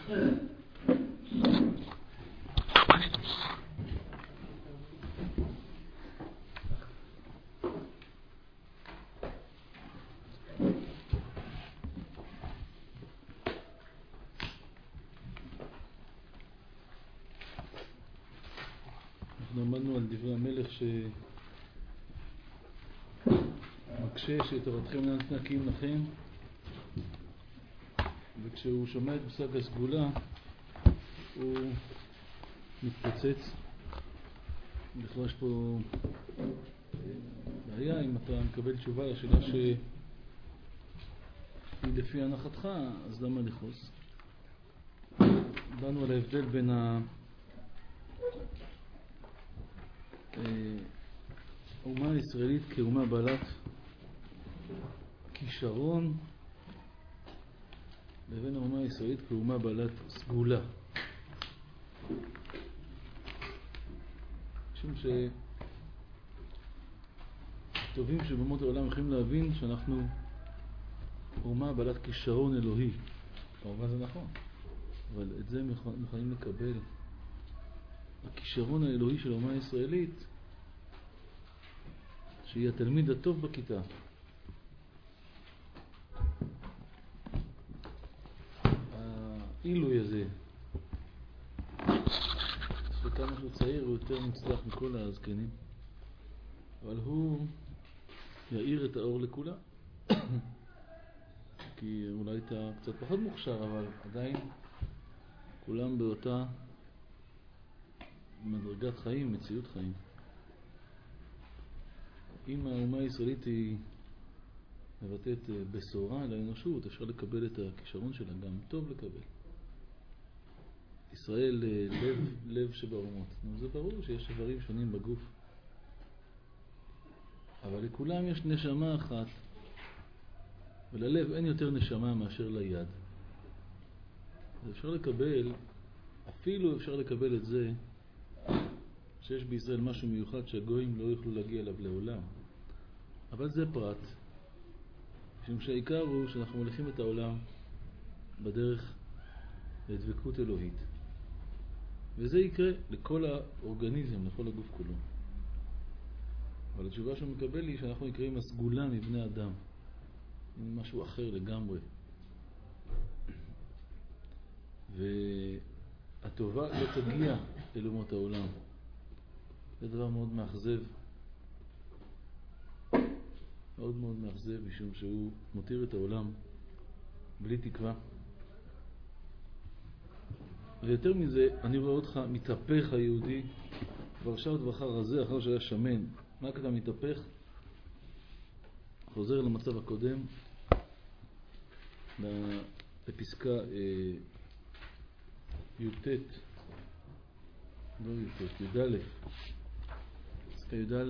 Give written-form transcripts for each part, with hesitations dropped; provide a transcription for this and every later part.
למדנו על דברי המלך שמקשה שתורתכם נקים לכם, וכשהוא שומע את מושג הסגולה הוא מתפוצץ. בכלל יש פה בעיה, אם אתה מקבל תשובה לשאלה שהיא לפי הנחתך, אז למה לכעוס? דנו על ההבדל בין האומה הישראלית כאומה בעלת כישרון לבין האומה הישראלית כאומה בעלת סגולה. משום שטובים שבאומות העולם יכולים להבין שאנחנו אומה בעלת כישרון אלוהי. כמובן זה נכון, אבל את זה הם יכולים לקבל. הכישרון האלוהי של האומה הישראלית, שהיא התלמיד הטוב בכיתה. העילוי הזה, שכמה שהוא צעיר הוא יותר מצליח מכל הזקנים, אבל הוא יאיר את האור לכולם. כי אולי אתה קצת פחות מוכשר, אבל עדיין כולם באותה מדרגת חיים, מציאות חיים. אם האומה הישראלית היא מבטאת בשורה לאנושות, אפשר לקבל את הכישרון שלה, גם טוב לקבל. ישראל לב שבאומות. זה ברור שיש איברים שונים בגוף, אבל לכולם יש נשמה אחת, וללב אין יותר נשמה מאשר ליד. אז אפשר לקבל, אפילו אפשר לקבל את זה, שיש בישראל משהו מיוחד שהגויים לא יוכלו להגיע אליו לעולם. אבל זה פרט. משום שהעיקר הוא שאנחנו מוליכים את העולם בדרך לדבקות אלוהית. וזה יקרה לכל האורגניזם, לכל הגוף כולו. אבל התשובה שהוא מקבל היא שאנחנו נקראים הסגולה מבני אדם. משהו אחר לגמרי. והטובה לא תגיע אל אומות העולם. זה דבר מאוד מאכזב. מאוד מאוד מאכזב, משום שהוא מותיר את העולם בלי תקווה. ויותר מזה, אני רואה אותך מתהפך היהודי, כבר שעות ואחר רזה, אחר שהיה שמן. מה אתה מתהפך? חוזר למצב הקודם, לפסקה י"ט, לא י"ט, י"א, פסקה י"א,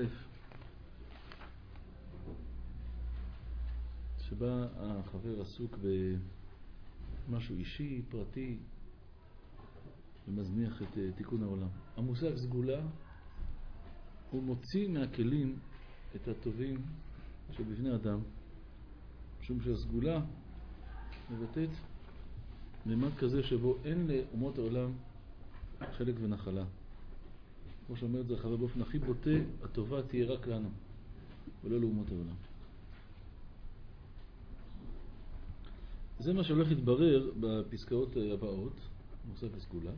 שבה החבר עסוק במשהו אישי, פרטי, ומזניח את תיקון העולם. המושג סגולה הוא מוציא מהכלים את הטובים שבבני אדם, משום שהסגולה מבטאת ממד כזה שבו אין לאומות העולם חלק ונחלה. כמו שאומרת זה החבר באופן הכי בוטה, הטובה תהיה רק לנו ולא לאומות העולם. זה מה שהולך להתברר בפסקאות הבאות, מושג הסגולה.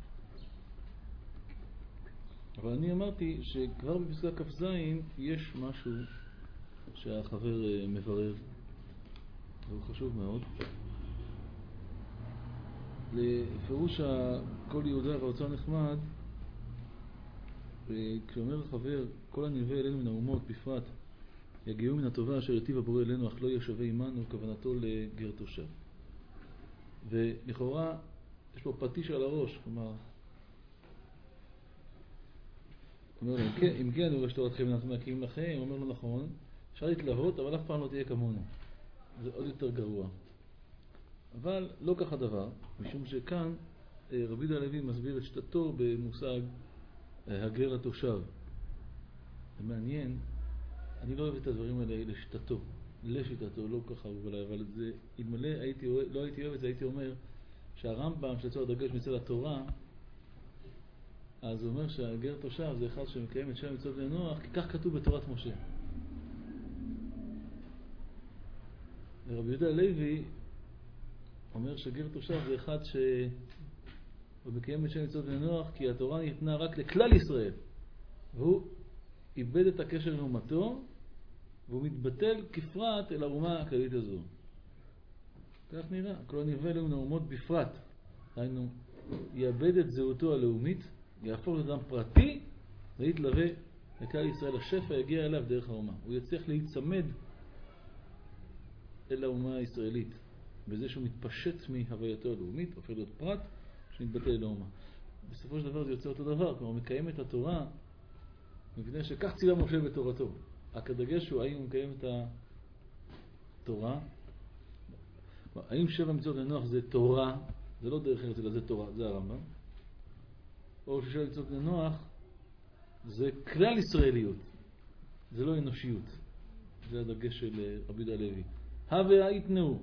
אבל אני אמרתי שכבר בפסקה כ"ז יש משהו שהחבר מברר, והוא חשוב מאוד. לפירוש כל יהודה והאוצר נחמד, כשאומר החבר, כל הנלווה אלינו מן האומות בפרט יגיעו מן הטובה אשר יטיב הבורא אלינו, אך לא יהיה שווה עמנו, כוונתו לגר תושב. ולכאורה יש פה פטיש על הראש, כלומר, אומר לו, אם כן, אני רואה שתורתכם נקים לכם, אומר לו נכון, אפשר להתלהות, אבל אף פעם לא תהיה כמונו. זה עוד יותר גרוע. אבל לא כך הדבר, משום שכאן רבי יהודה הלוי מסביר את שיטתו במושג הגר התושב. זה מעניין, אני לא אוהב את הדברים האלה לשיטתו, לא ככה אהוב עליי, אבל זה, אם לא הייתי אוהב את זה, הייתי אומר שהרמב"ם שיצא הדגש מצד התורה, אז הוא אומר שהגר תושב זה אחד שמקיים את 7 מצוות בני נוח, כי כך כתוב בתורת משה. ורבי יהודה הלוי אומר שגר תושב זה אחד שהוא מקיים את 7 מצוות בני נוח, כי התורה ניתנה רק לכלל ישראל, והוא איבד את הקשר לאומתו, והוא מתבטל כפרט אל האומה הכללית הזו. כך נראה, כל נלווה אלוהים לאומות בפרט. היינו, יאבד את זהותו הלאומית, יהפוך לאדם פרטי, ויתלווה לכלל ישראל. השפע יגיע אליו דרך האומה. הוא יצליח להיצמד אל האומה הישראלית, בזה שהוא מתפשט מהווייתו הלאומית, הופך להיות פרט, שמתבטא אל האומה. בסופו של דבר זה יוצא אותו דבר, כלומר מקיים את התורה, מפני שכך ציווה משה בתורתו. רק הדגש הוא האם הוא מקיים את התורה, האם 7 מצוות בני נוח זה תורה, זה לא דרך ארץ אלא זה תורה, זה הרמב"ם, או 7 מצוות בני נוח זה כלל ישראליות, זה לא אנושיות. זה הדגש של רבי יהודה הלוי. הווה יתנאו.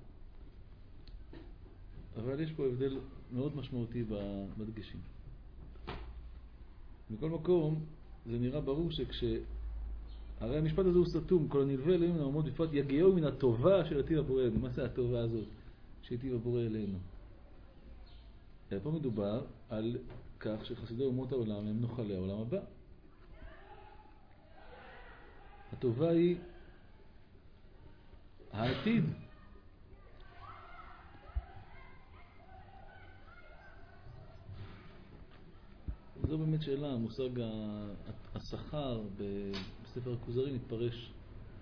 אבל יש פה הבדל מאוד משמעותי בדגשים. מכל מקום זה נראה ברור הרי המשפט הזה הוא סתום, כל הנלווה אלינו נעמוד בפרט יגיעו מן הטובה של היטיב הבורא אלינו. מה זה הטובה הזאת שהיטיב הבורא אלינו? פה מדובר על כך שחסידי אומות העולם הם נוחלי העולם הבא. הטובה היא העתיד. זו באמת שאלה, המושג השכר בספר הכוזרי מתפרש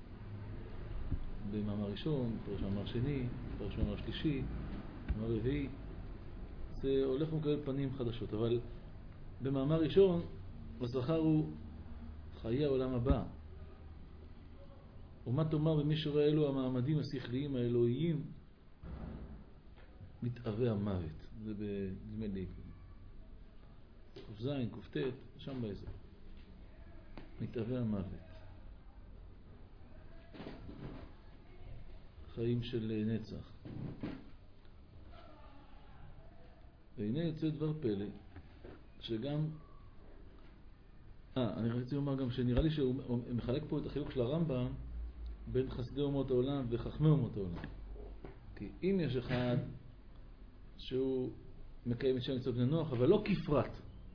במאמר ראשון, מתפרש במאמר שני, מתפרש במאמר שלישי, במאמר רביעי. זה הולך ומקבל פנים חדשות, אבל במאמר ראשון השכר הוא חיי העולם הבא. ומה תאמר במי שרואה אלו המעמדים השכליים האלוהיים מתאווה המוות. זה בדמה לי ק"ז, ק"ט, שם באזור. מתאווה המוות. חיים של נצח. והנה יוצא דבר פלא, שגם... אני רציתי לומר גם שנראה לי שהוא מחלק פה את החילוק של הרמב"ם בין חסידי אומות העולם וחכמי אומות העולם. כי אם יש אחד שהוא מקיים את 7 מצוות בני נוח, אבל לא כפרט,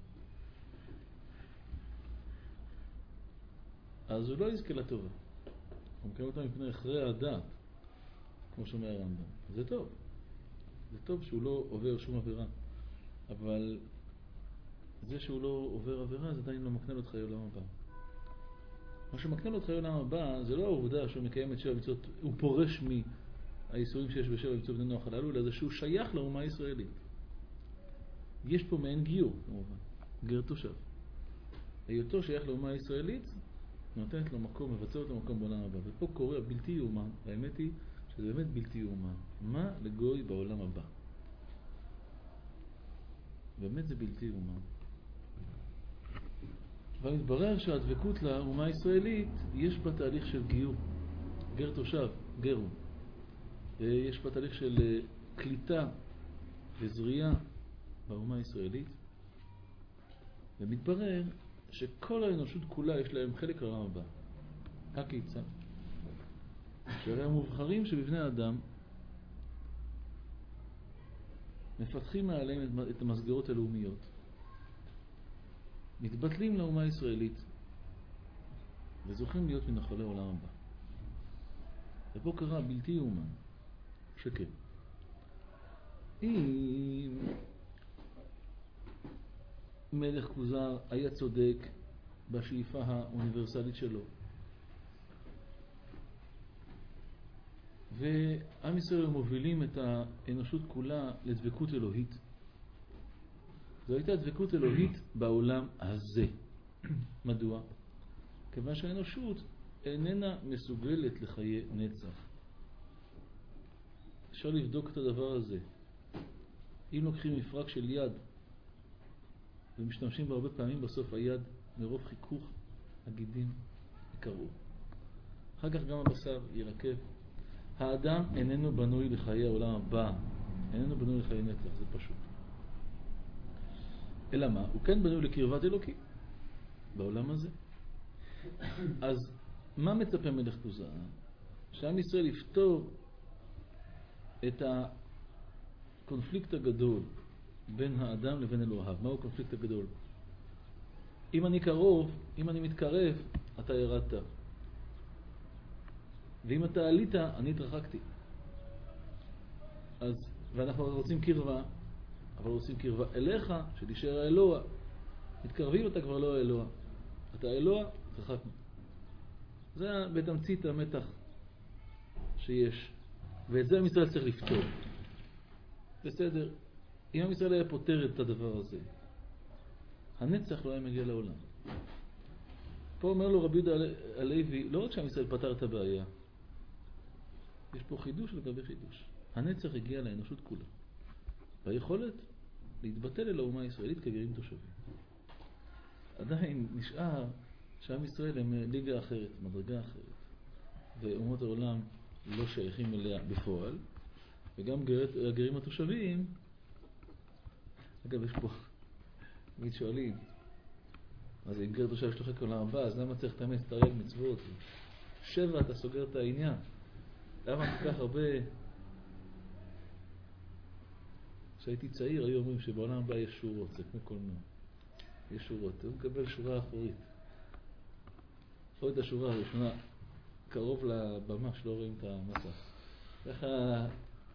אז הוא לא יזכה לטובה. הוא מקיים אותה מפני אחרי הדעת, כמו שאומר הרמב"ם. זה טוב. זה טוב שהוא לא עובר שום עבירה. אבל זה שהוא לא עובר עבירה, זה עדיין לא מקנה לו את חיי עולם הבא. מה שמקנה לו את חיי עולם הבא, זה לא העובדה שהוא מקיים את 7 מצוות, הוא פורש מהאיסורים שיש ב7 מצוות בני נוח הללו, אלא זה שהוא שייך לאומה הישראלית. יש פה מעין גיור, כמובן. גר תושב. היותו שייך לאומה הישראלית, נותנת לו מקום, מבצע אותו מקום בעולם הבא. ופה קורה בלתי יאומן. האמת היא שזה באמת בלתי יאומן. מה לגוי בעולם הבא? באמת זה בלתי יאומן. אבל מתברר שהדבקות לאומה הישראלית יש בה תהליך של גיור. גר תושב, גרו. יש בה תהליך של קליטה וזריעה באומה הישראלית. ומתברר שכל האנושות כולה יש להם חלק לעולם הבא. הכיצד? שהרי המובחרים שבבני האדם מפתחים מעליהם את המסגרות הלאומיות, מתבטלים לאומה הישראלית וזוכים להיות מנחלי העולם הבא. ופה קרה בלתי יאומן שכן. אם מלך כוזר היה צודק בשאיפה האוניברסלית שלו, ועם ישראל מובילים את האנושות כולה לדבקות אלוהית, זו הייתה דבקות אלוהית בעולם הזה. מדוע? כיוון שהאנושות איננה מסוגלת לחיי נצח. אפשר לבדוק את הדבר הזה. אם לוקחים מפרק של יד ומשתמשים בה הרבה פעמים, בסוף היד מרוב חיכוך הגידים יקרעו. אחר כך גם הבשר ירקב. האדם איננו בנוי לחיי העולם הבא. איננו בנוי לחיי נצח, זה פשוט. אלא מה? הוא כן בנוי לקרבת אלוקים בעולם הזה. אז מה מצפה מלך כוזר? שעם ישראל יפתור את הקונפליקט הגדול בין האדם לבין אלוהיו. מהו הקונפליקט הגדול? אם אני קרוב, אם אני מתקרב, אתה ירדת. ואם אתה עלית, אני התרחקתי. ואנחנו רוצים קרבה, אבל רוצים קרבה אליך, שתישאר האלוה. מתקרבים, אתה כבר לא האלוה. אתה האלוה, התרחקנו. זה בתמצית המתח שיש. ואת זה עם ישראל צריך לפתור. בסדר. אם עם ישראל היה פותר את הדבר הזה, הנצח לא היה מגיע לעולם. פה אומר לו רבי יהודה הלוי, לא רק שעם ישראל פתר את הבעיה, יש פה חידוש לגבי חידוש. הנצח הגיע לאנושות כולה. והיכולת להתבטל אל האומה הישראלית כגרים תושבים. עדיין נשאר שעם ישראל הם ליגה אחרת, מדרגה אחרת. ואומות העולם לא שייכים אליה בפועל. וגם הגרים התושבים, אגב, יש פה, תמיד שואלים, אז אם גר תושב יש לך כל העם הבא, אז למה צריך תאמץ תרי"ג מצוות? 7 אתה סוגר את העניין. למה כל כך הרבה... כשהייתי צעיר היו אומרים שבעולם הבא יש שורות, זה כמו קולנוע. יש שורות, הוא מקבל שורה אחורית. או את השורה הראשונה, קרוב לבמה שלא רואים את המסך. ככה...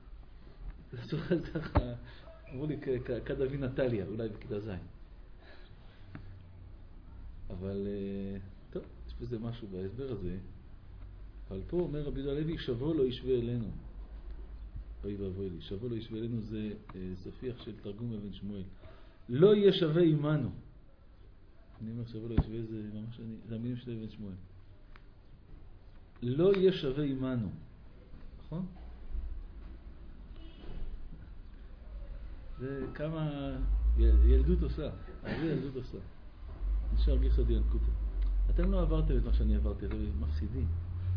ככה... אמרו לי כד אבי נטליה, אולי בכיתה זין. אבל, טוב, יש בזה משהו בהסבר הזה. אבל פה אומר רבי יהודה הלוי, שבו לא ישווה אלינו. אוי ואבוי לי, שבו לא ישווה אלינו זה ספיח של תרגום אבן שמואל. לא יהיה שווה עמנו. אני אומר שבו לא ישווה, זה ממש, זה המילים של אבן שמואל. לא יהיה שווה עמנו. נכון? זה כמה ילדות עושה, הרבה ילדות עושה. נשאר גיסא דיינקותא. אתם לא עברתם את מה שאני עברתי, אתם מפסידים.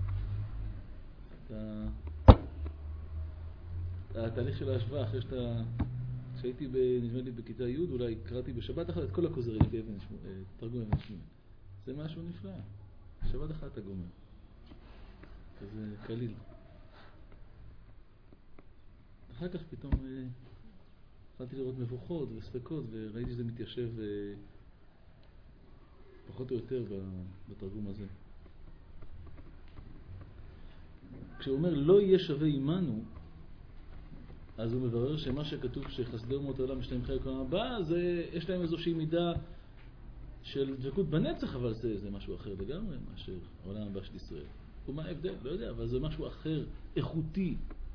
התהליך של ההשוואה, אחרי כשהייתי נדמה לי בכיתה י', אולי קראתי בשבת אחת את כל הכוזרים תרגום אבן שמואל. זה משהו נפלא. שבת אחת אתה גומר. זה קליל. אחר כך פתאום התחלתי לראות מבוכות וספקות, וראיתי שזה מתיישב פחות או יותר בתרגום הזה. כשהוא אומר לא יהיה שווה עמנו, אז הוא מברר שמה שכתוב שחסדי אומות העולם יש להם חיי העולם הבא, יש להם איזושהי מידה של דבקות בנצח, אבל זה משהו אחר לגמרי מאשר העולם הבא של ישראל. ומה ההבדל? לא יודע, אבל זה משהו אחר, איכותי.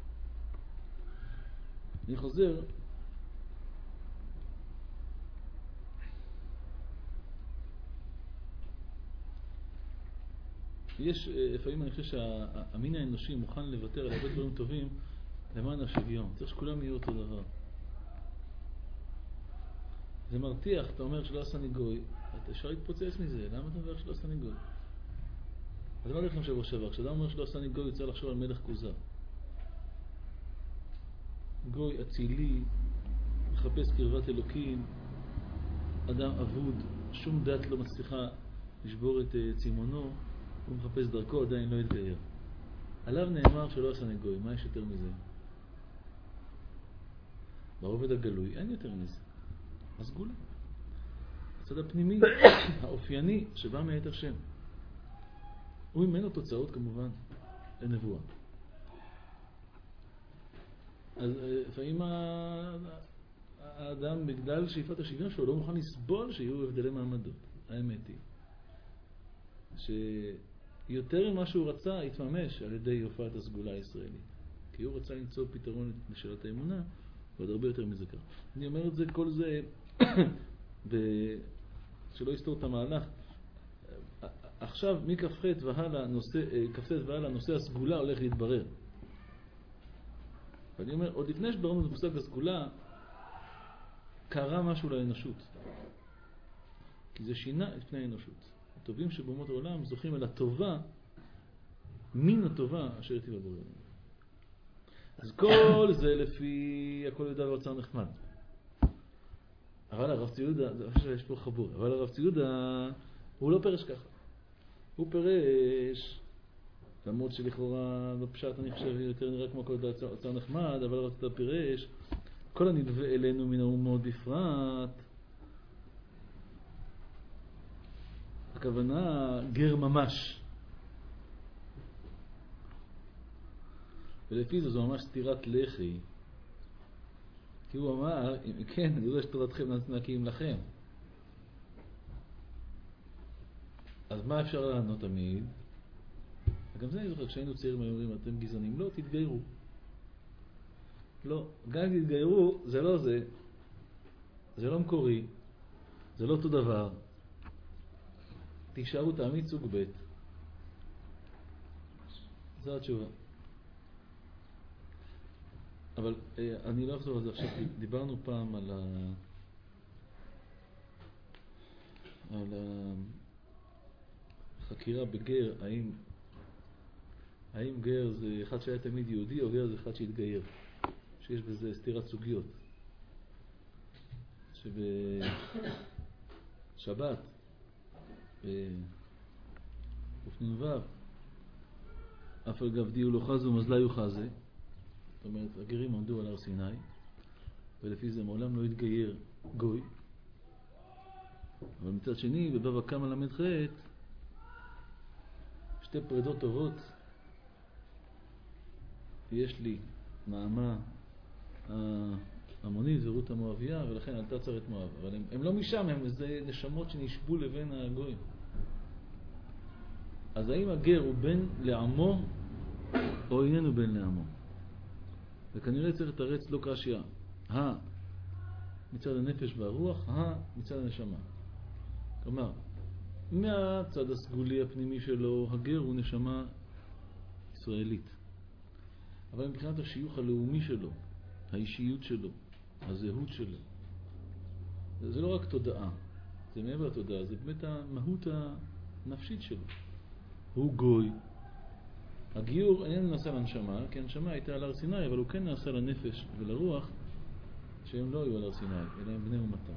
אני חוזר, יש, לפעמים אני חושב שהמין האנושי מוכן לוותר על הרבה דברים טובים למען השוויון. צריך שכולם יהיו אותו דבר. זה מרתיח, אתה אומר שלא עשה ניגוי, אתה אפשר להתפוצץ מזה, למה אתה אומר שלא עשה ניגוי? אז מה לכם שבוע שעבר? כשאדם אומר שלא עשה ניגוי, הוא צריך לחשוב על מלך כוזר. גוי אצילי, מחפש קרבת אלוקים, אדם אבוד, שום דת לא מצליחה לשבור את צימונו, הוא מחפש דרכו, עדיין לא יתגייר. עליו נאמר שלא עשה ניגוי, מה יש יותר מזה? ברובד הגלוי אין יותר מזה. הסגולה. הצד הפנימי, האופייני, שבא מאת השם. הוא ממנו תוצאות כמובן לנבואה. אז לפעמים האדם בגלל שאיפת השוויון שלו לא מוכן לסבול שיהיו הבדלי מעמדות. האמת היא שיותר ממה שהוא רצה יתממש על ידי הופעת הסגולה הישראלית. כי הוא רצה למצוא פתרון לשאלת האמונה, ועוד הרבה יותר מזה כך. אני אומר את זה, כל זה, שלא יסתור את המהלך. עכשיו, מכ"ח והלאה, נושא הסגולה הולך להתברר. ואני אומר, עוד לפני שברנו את מושג הסגולה, קרה משהו לאנושות. כי זה שינה את פני האנושות. הטובים שבאומות העולם זוכים אל הטובה, מן הטובה אשר תיבא בורא. אז כל זה לפי הכל יהודה ואוצר נחמד. אבל הרב ציודה, יש פה חבור, אבל הרב ציודה הוא לא פרש ככה. הוא פרש, למרות שלכאורה בפשט אני חושב יותר נראה כמו כל יהודה ואוצר נחמד, אבל הרב ציודה פרש, כל הנלווה אלינו מן האומות בפרט, הכוונה גר ממש. ולפי זו ממש סתירת לחי. כי הוא אמר, כן, אני יודע שתורתכם נקים לכם. אז מה אפשר לענות תמיד? וגם זה אני זוכר, כשהיינו צעירים אומרים, אתם גזענים, לא, תתגיירו. לא, גם אם תתגיירו, זה לא זה. זה לא מקורי. זה לא אותו דבר. תישארו תמיד סוג ב'. זו התשובה. אבל אני לא אחזור על זה עכשיו. דיברנו פעם על החקירה בגר, האם גר זה אחד שהיה תמיד יהודי או גר זה אחד שהתגייר, שיש בזה סתירת סוגיות. שבשבת ופנ"ו אף על גב דיו לא חזו מזלה יוחזה, זאת אומרת הגרים עמדו על הר סיני ולפי זה מעולם לא התגייר גוי. אבל מצד שני בבבא קמא ל"ח שתי פרדות טובות יש לי, נעמה המונית ורות המואביה, ולכן עלתה צרת מואב. אבל הם לא משם, הם איזה נשמות שנשבו לבין הגויים. אז האם הגר הוא בן לעמו או איננו בן לעמו? וכנראה צריך לתרץ לא קשיא, מצד הנפש והרוח, מצד הנשמה. כלומר, מהצד הסגולי הפנימי שלו, הגר הוא נשמה ישראלית. אבל מבחינת השיוך הלאומי שלו, האישיות שלו, הזהות שלו, זה לא רק תודעה, זה מעבר לתודעה, זה באמת המהות הנפשית שלו. הוא גוי. הגיור איננו נעשה לנשמה, כי הנשמה הייתה על הר סיני, אבל הוא כן נעשה לנפש ולרוח, שהם לא היו על הר סיני, אלא הם בני אומתם.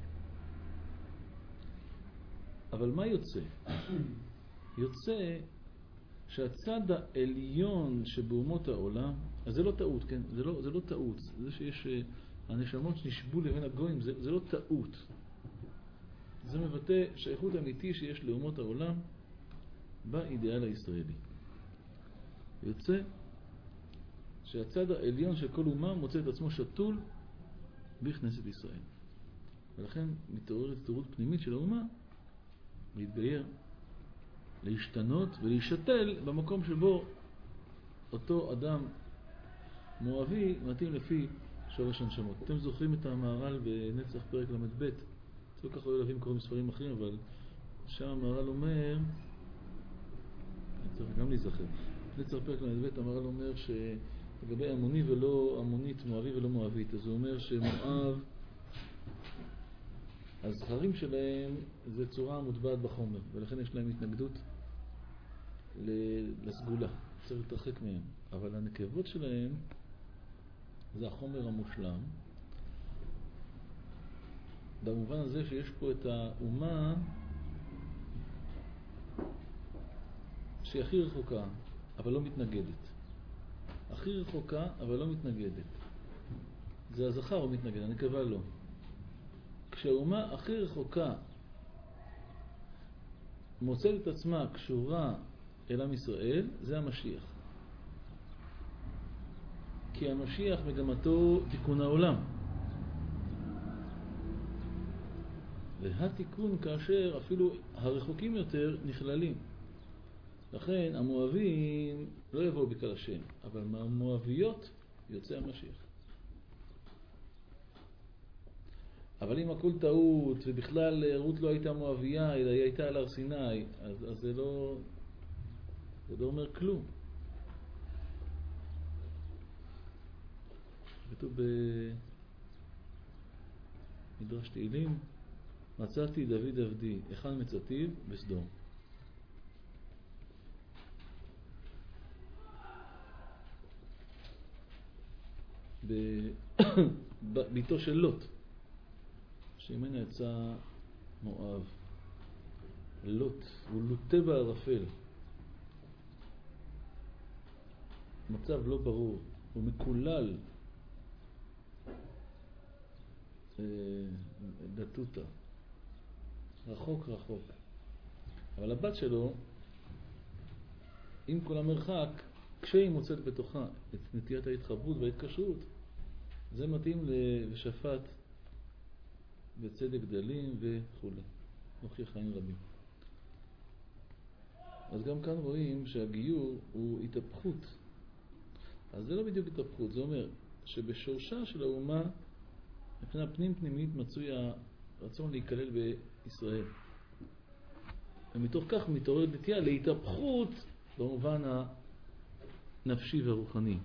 אבל מה יוצא? יוצא שהצד העליון שבאומות העולם, אז זה לא טעות, כן? זה לא טעות. זה שיש הנשמות שנשבו לבין הגויים, זה לא טעות. זה מבטא שייכות אמיתי שיש לאומות העולם באידאל הישראלי. יוצא שהצד העליון של כל אומה מוצא את עצמו שתול בכנסת ישראל. ולכן מתעוררת התעוררות פנימית של האומה להתגייר, להשתנות ולהישתל במקום שבו אותו אדם מואבי מתאים לפי שורש הנשמות. אתם זוכרים את המהר"ל בנצח פרק ל"ב? לא כך לא ילווים קוראים ספרים אחרים, אבל שם המהר"ל אומר, צריך גם להיזכר, נצח פרק ל"ב המהר"ל אומר שלגבי המוני ולא המונית, מואבי ולא מואבית, אז הוא אומר שמואב, הזכרים שלהם זה צורה מוטבעת בחומר, ולכן יש להם התנגדות לסגולה, צריך להתרחק מהם. אבל הנקבות שלהם זה החומר המושלם, במובן הזה שיש פה את האומה שהיא הכי רחוקה, אבל לא מתנגדת. הכי רחוקה, אבל לא מתנגדת. זה הזכר או מתנגד, הנקבה לא. כשהאומה הכי רחוקה מוצאת את עצמה קשורה אל עם ישראל, זה המשיח. כי המשיח מגמתו תיקון העולם. והתיקון כאשר אפילו הרחוקים יותר נכללים. לכן המואבים לא יבואו בקהל השם, אבל מהמואביות יוצא המשיח. אבל אם הכל טעות, ובכלל רות לא הייתה מואביה, אלא היא הייתה על הר סיני, אז זה לא אומר כלום. כתוב במדרש תהילים, מצאתי דוד עבדי, היכן מצאתיו? בסדום. בביתו של לוט, שממנה יצא מואב. לוט, הוא לוטה בערפל. מצב לא ברור, הוא מקולל. דתותה. רחוק. אבל הבת שלו, עם כל המרחק, כשהיא מוצאת בתוכה את נטיית ההתחברות וההתקשרות, זה מתאים לשפט וצדק גדלים וכו'. נוכיח חיים רבים. אז גם כאן רואים שהגיור הוא התהפכות. אז זה לא בדיוק התהפכות, זה אומר שבשורשה של האומה, מבחינה פנימית מצוי הרצון להיכלל בישראל. ומתוך כך מתעוררת נטייה להתהפכות במובן הנפשי והרוחני.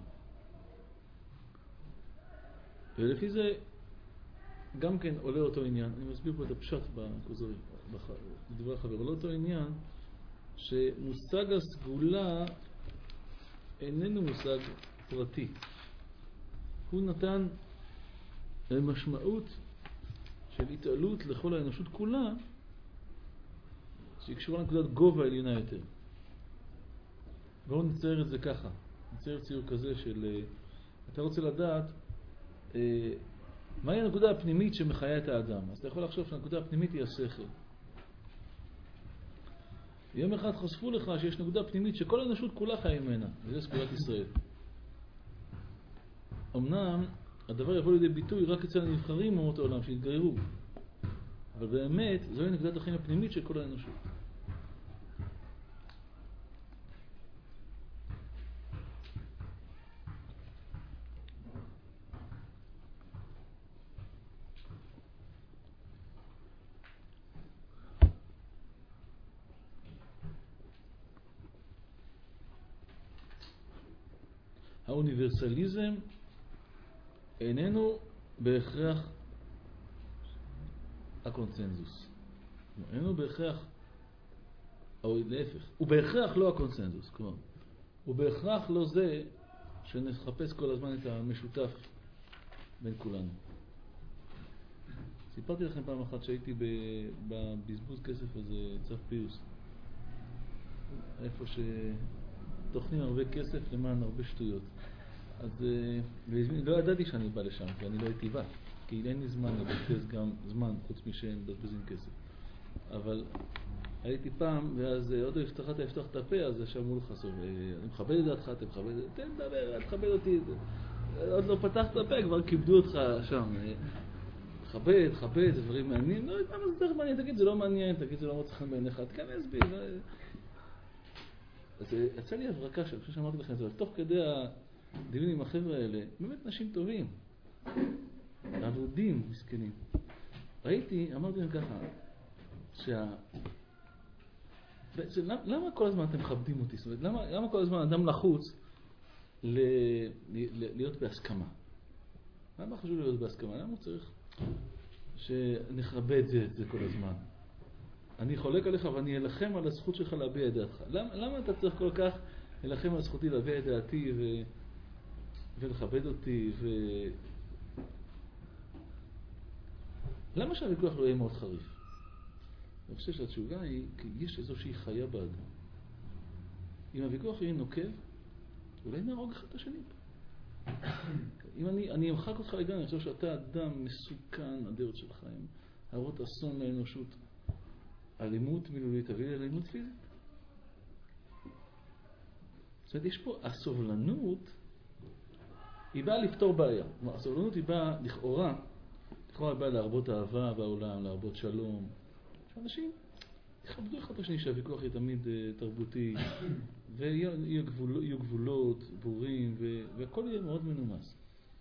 ולפי זה גם כן עולה אותו עניין, אני מסביר פה את הפשט בכוזרי, בדברי החבר, עולה אותו עניין שמושג הסגולה איננו מושג פרטי. הוא נתן משמעות של התעלות לכל האנושות כולה, שהיא קשורה לנקודת גובה עליונה יותר. בואו נצייר את זה ככה, נצייר ציור כזה של, אתה רוצה לדעת מהי הנקודה הפנימית שמחיה את האדם. אז אתה יכול לחשוב שהנקודה הפנימית היא השכל. יום אחד חשפו לך שיש נקודה פנימית שכל האנושות כולה חיה ממנה, וזה סגולת ישראל. אמנם הדבר יבוא לידי ביטוי רק אצל הנבחרים מאומות העולם שהתגיירו, אבל באמת זוהי נקודת החיים הפנימית של כל האנושות. האוניברסליזם איננו בהכרח הקונצנזוס. איננו בהכרח, או להפך, הוא בהכרח לא הקונצנזוס. כלומר, הוא בהכרח לא זה שנחפש כל הזמן את המשותף בין כולנו. סיפרתי לכם פעם אחת שהייתי בבזבוז כסף הזה, צף פיוס. איפה שתוכנים הרבה כסף למען הרבה שטויות. אז לא ידעתי שאני בא לשם, כי אני לא הייתי בא. כי אין לי זמן לבזבז גם זמן, חוץ משהם מבזבזים כסף. אבל הייתי פעם, ואז עוד לא לפתח את הפה, אז שאמרו לך, אני מכבד את דעתך, אתה מכבד את זה, תן דבר, אל תכבד אותי. עוד לא פתח את הפה, כבר כיבדו אותך שם. מכבד, זה דברים מעניינים. לא יודע מה זה דרך מעניין, תגיד, זה לא מעניין, תגיד, זה לא מוצא חן בעיניך, תכנס בי. אז יצא לי הברקה, שאני חושב שאמרתי לכם את זה, אבל תוך כדי הדיונים עם החבר'ה האלה, באמת נשים טובים, עבודים, מסכנים. ראיתי, אמרתי להם ככה, למה כל הזמן אתם מכבדים אותי? זאת אומרת, למה כל הזמן אדם לחוץ להיות בהסכמה? למה חשוב להיות בהסכמה? למה הוא צריך שנכבד את זה כל הזמן? אני חולק עליך ואני אלחם על הזכות שלך להביע את דעתך. למה אתה צריך כל כך אלחם על זכותי להביע את דעתי ולכבד אותי? למה שהוויכוח לא יהיה מאוד חריף? אני חושב שהתשובה היא כי יש איזושהי חיה באדם. אם הוויכוח יהיה נוקב, אולי נהרוג אחד את השני. אם אני אמחק אותך לגמרי, אני חושב שאתה אדם מסוכן, הדעות שלך הם הרות אסון לאנושות. אלימות מילולית תביא לאלימות פיזית. זאת אומרת, יש פה הסובלנות, היא באה לפתור בעיה. הסובלנות היא באה לכאורה באה להרבות אהבה בעולם, להרבות שלום. שאנשים יכבדו אחד את השני, שהוויכוח יהיה תמיד תרבותי, ויהיו גבולות ברורים, והכל יהיה מאוד מנומס.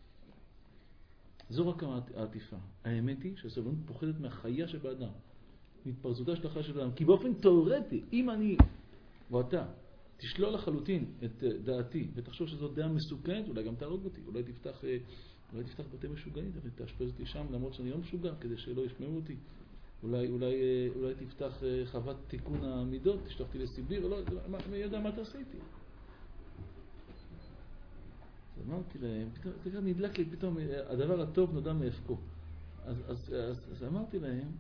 זו רק העטיפה. האמת היא שהסובלנות פוחדת מהחיה שבאדם, מתפרצותה של החיה של האדם. כי באופן תיאורטי, אם אני או אתה תשלול לחלוטין את דעתי, ותחשוב שזו דעה מסוכנת, אולי גם תהרוג אותי, אולי תפתח בתי משוגעים, תאשפז אותי שם למרות שאני לא משוגע, כדי שלא ישמעו אותי. אולי תפתח חוות תיקון המידות, תשלח אותי לסיביר, מי יודע מה תעשה איתי. אז אמרתי להם, פתאום נדלק לי, פתאום הדבר הטוב נודע מאפקו. אז אמרתי להם,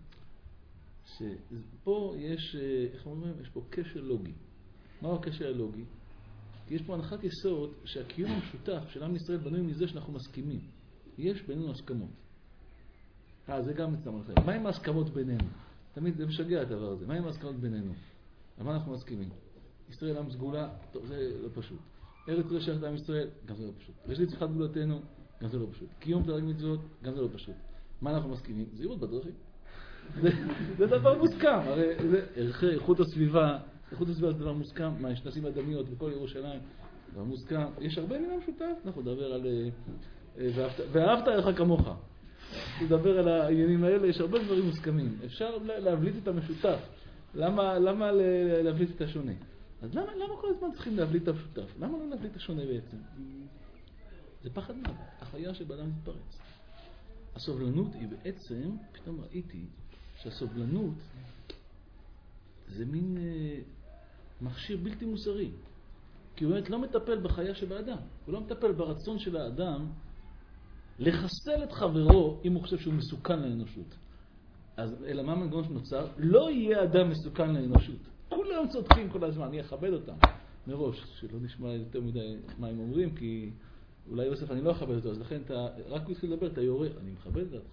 שפה יש, איך אומרים, יש פה קשר לוגי. מהו הקשר הלוגי? כי יש פה הנחת יסוד שהקיום המשותף של עם ישראל בנוי מזה שאנחנו מסכימים. יש בינינו הסכמות. זה גם מצטמר לכם. מה עם ההסכמות בינינו? תמיד זה משגע הדבר הזה. מה עם ההסכמות בינינו? על מה אנחנו מסכימים? ישראל עם סגולה, טוב, זה לא פשוט. ארץ ישראל שייכת לעם ישראל, גם זה לא פשוט. ראשית צמיחת גאולתנו, גם זה לא פשוט. קיום תרי"ג מצוות, גם זה לא פשוט. מה אנחנו מסכימים? זהירות בדרכים. זה דבר מוסכם. הרי ערכי איכות הסביבה, איכות הסביבה זה דבר מוסכם. מה, יש נשים אדמיות בכל ירושלים, דבר מוסכם. יש הרבה מילה משותף. אנחנו נדבר על ואהבת ערך כמוך. נדבר על העניינים האלה, יש הרבה דברים מוסכמים. אפשר להבליט את המשותף. למה להבליט את השונה? אז למה כל הזמן צריכים להבליט את המשותף? למה לא להבליט את השונה בעצם? זה פחד מוות, החיה שבאדם מתפרץ. הסובלנות היא בעצם, פתאום ראיתי שהסובלנות זה מין מכשיר בלתי מוסרי. כי הוא באמת לא מטפל בחיה שבאדם. הוא לא מטפל ברצון של האדם לחסל את חברו אם הוא חושב שהוא מסוכן לאנושות. אז אלא מה מנגנון שנוצר? לא יהיה אדם מסוכן לאנושות. כולם צודקים כל הזמן, אני אכבד אותם מראש, שלא נשמע יותר מדי מה הם אומרים, כי אולי יוסף אני לא אכבד אותו, אז לכן אתה רק הוא התחיל לדבר, אתה יורה, אני מכבד אותך.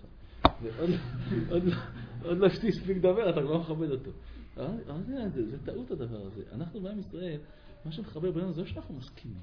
ועוד לא שתספיק לדבר, אתה לא מכבד אותו. זה טעות הדבר הזה. אנחנו בעם ישראל, מה שמחבר בינינו זה שאנחנו מסכימים.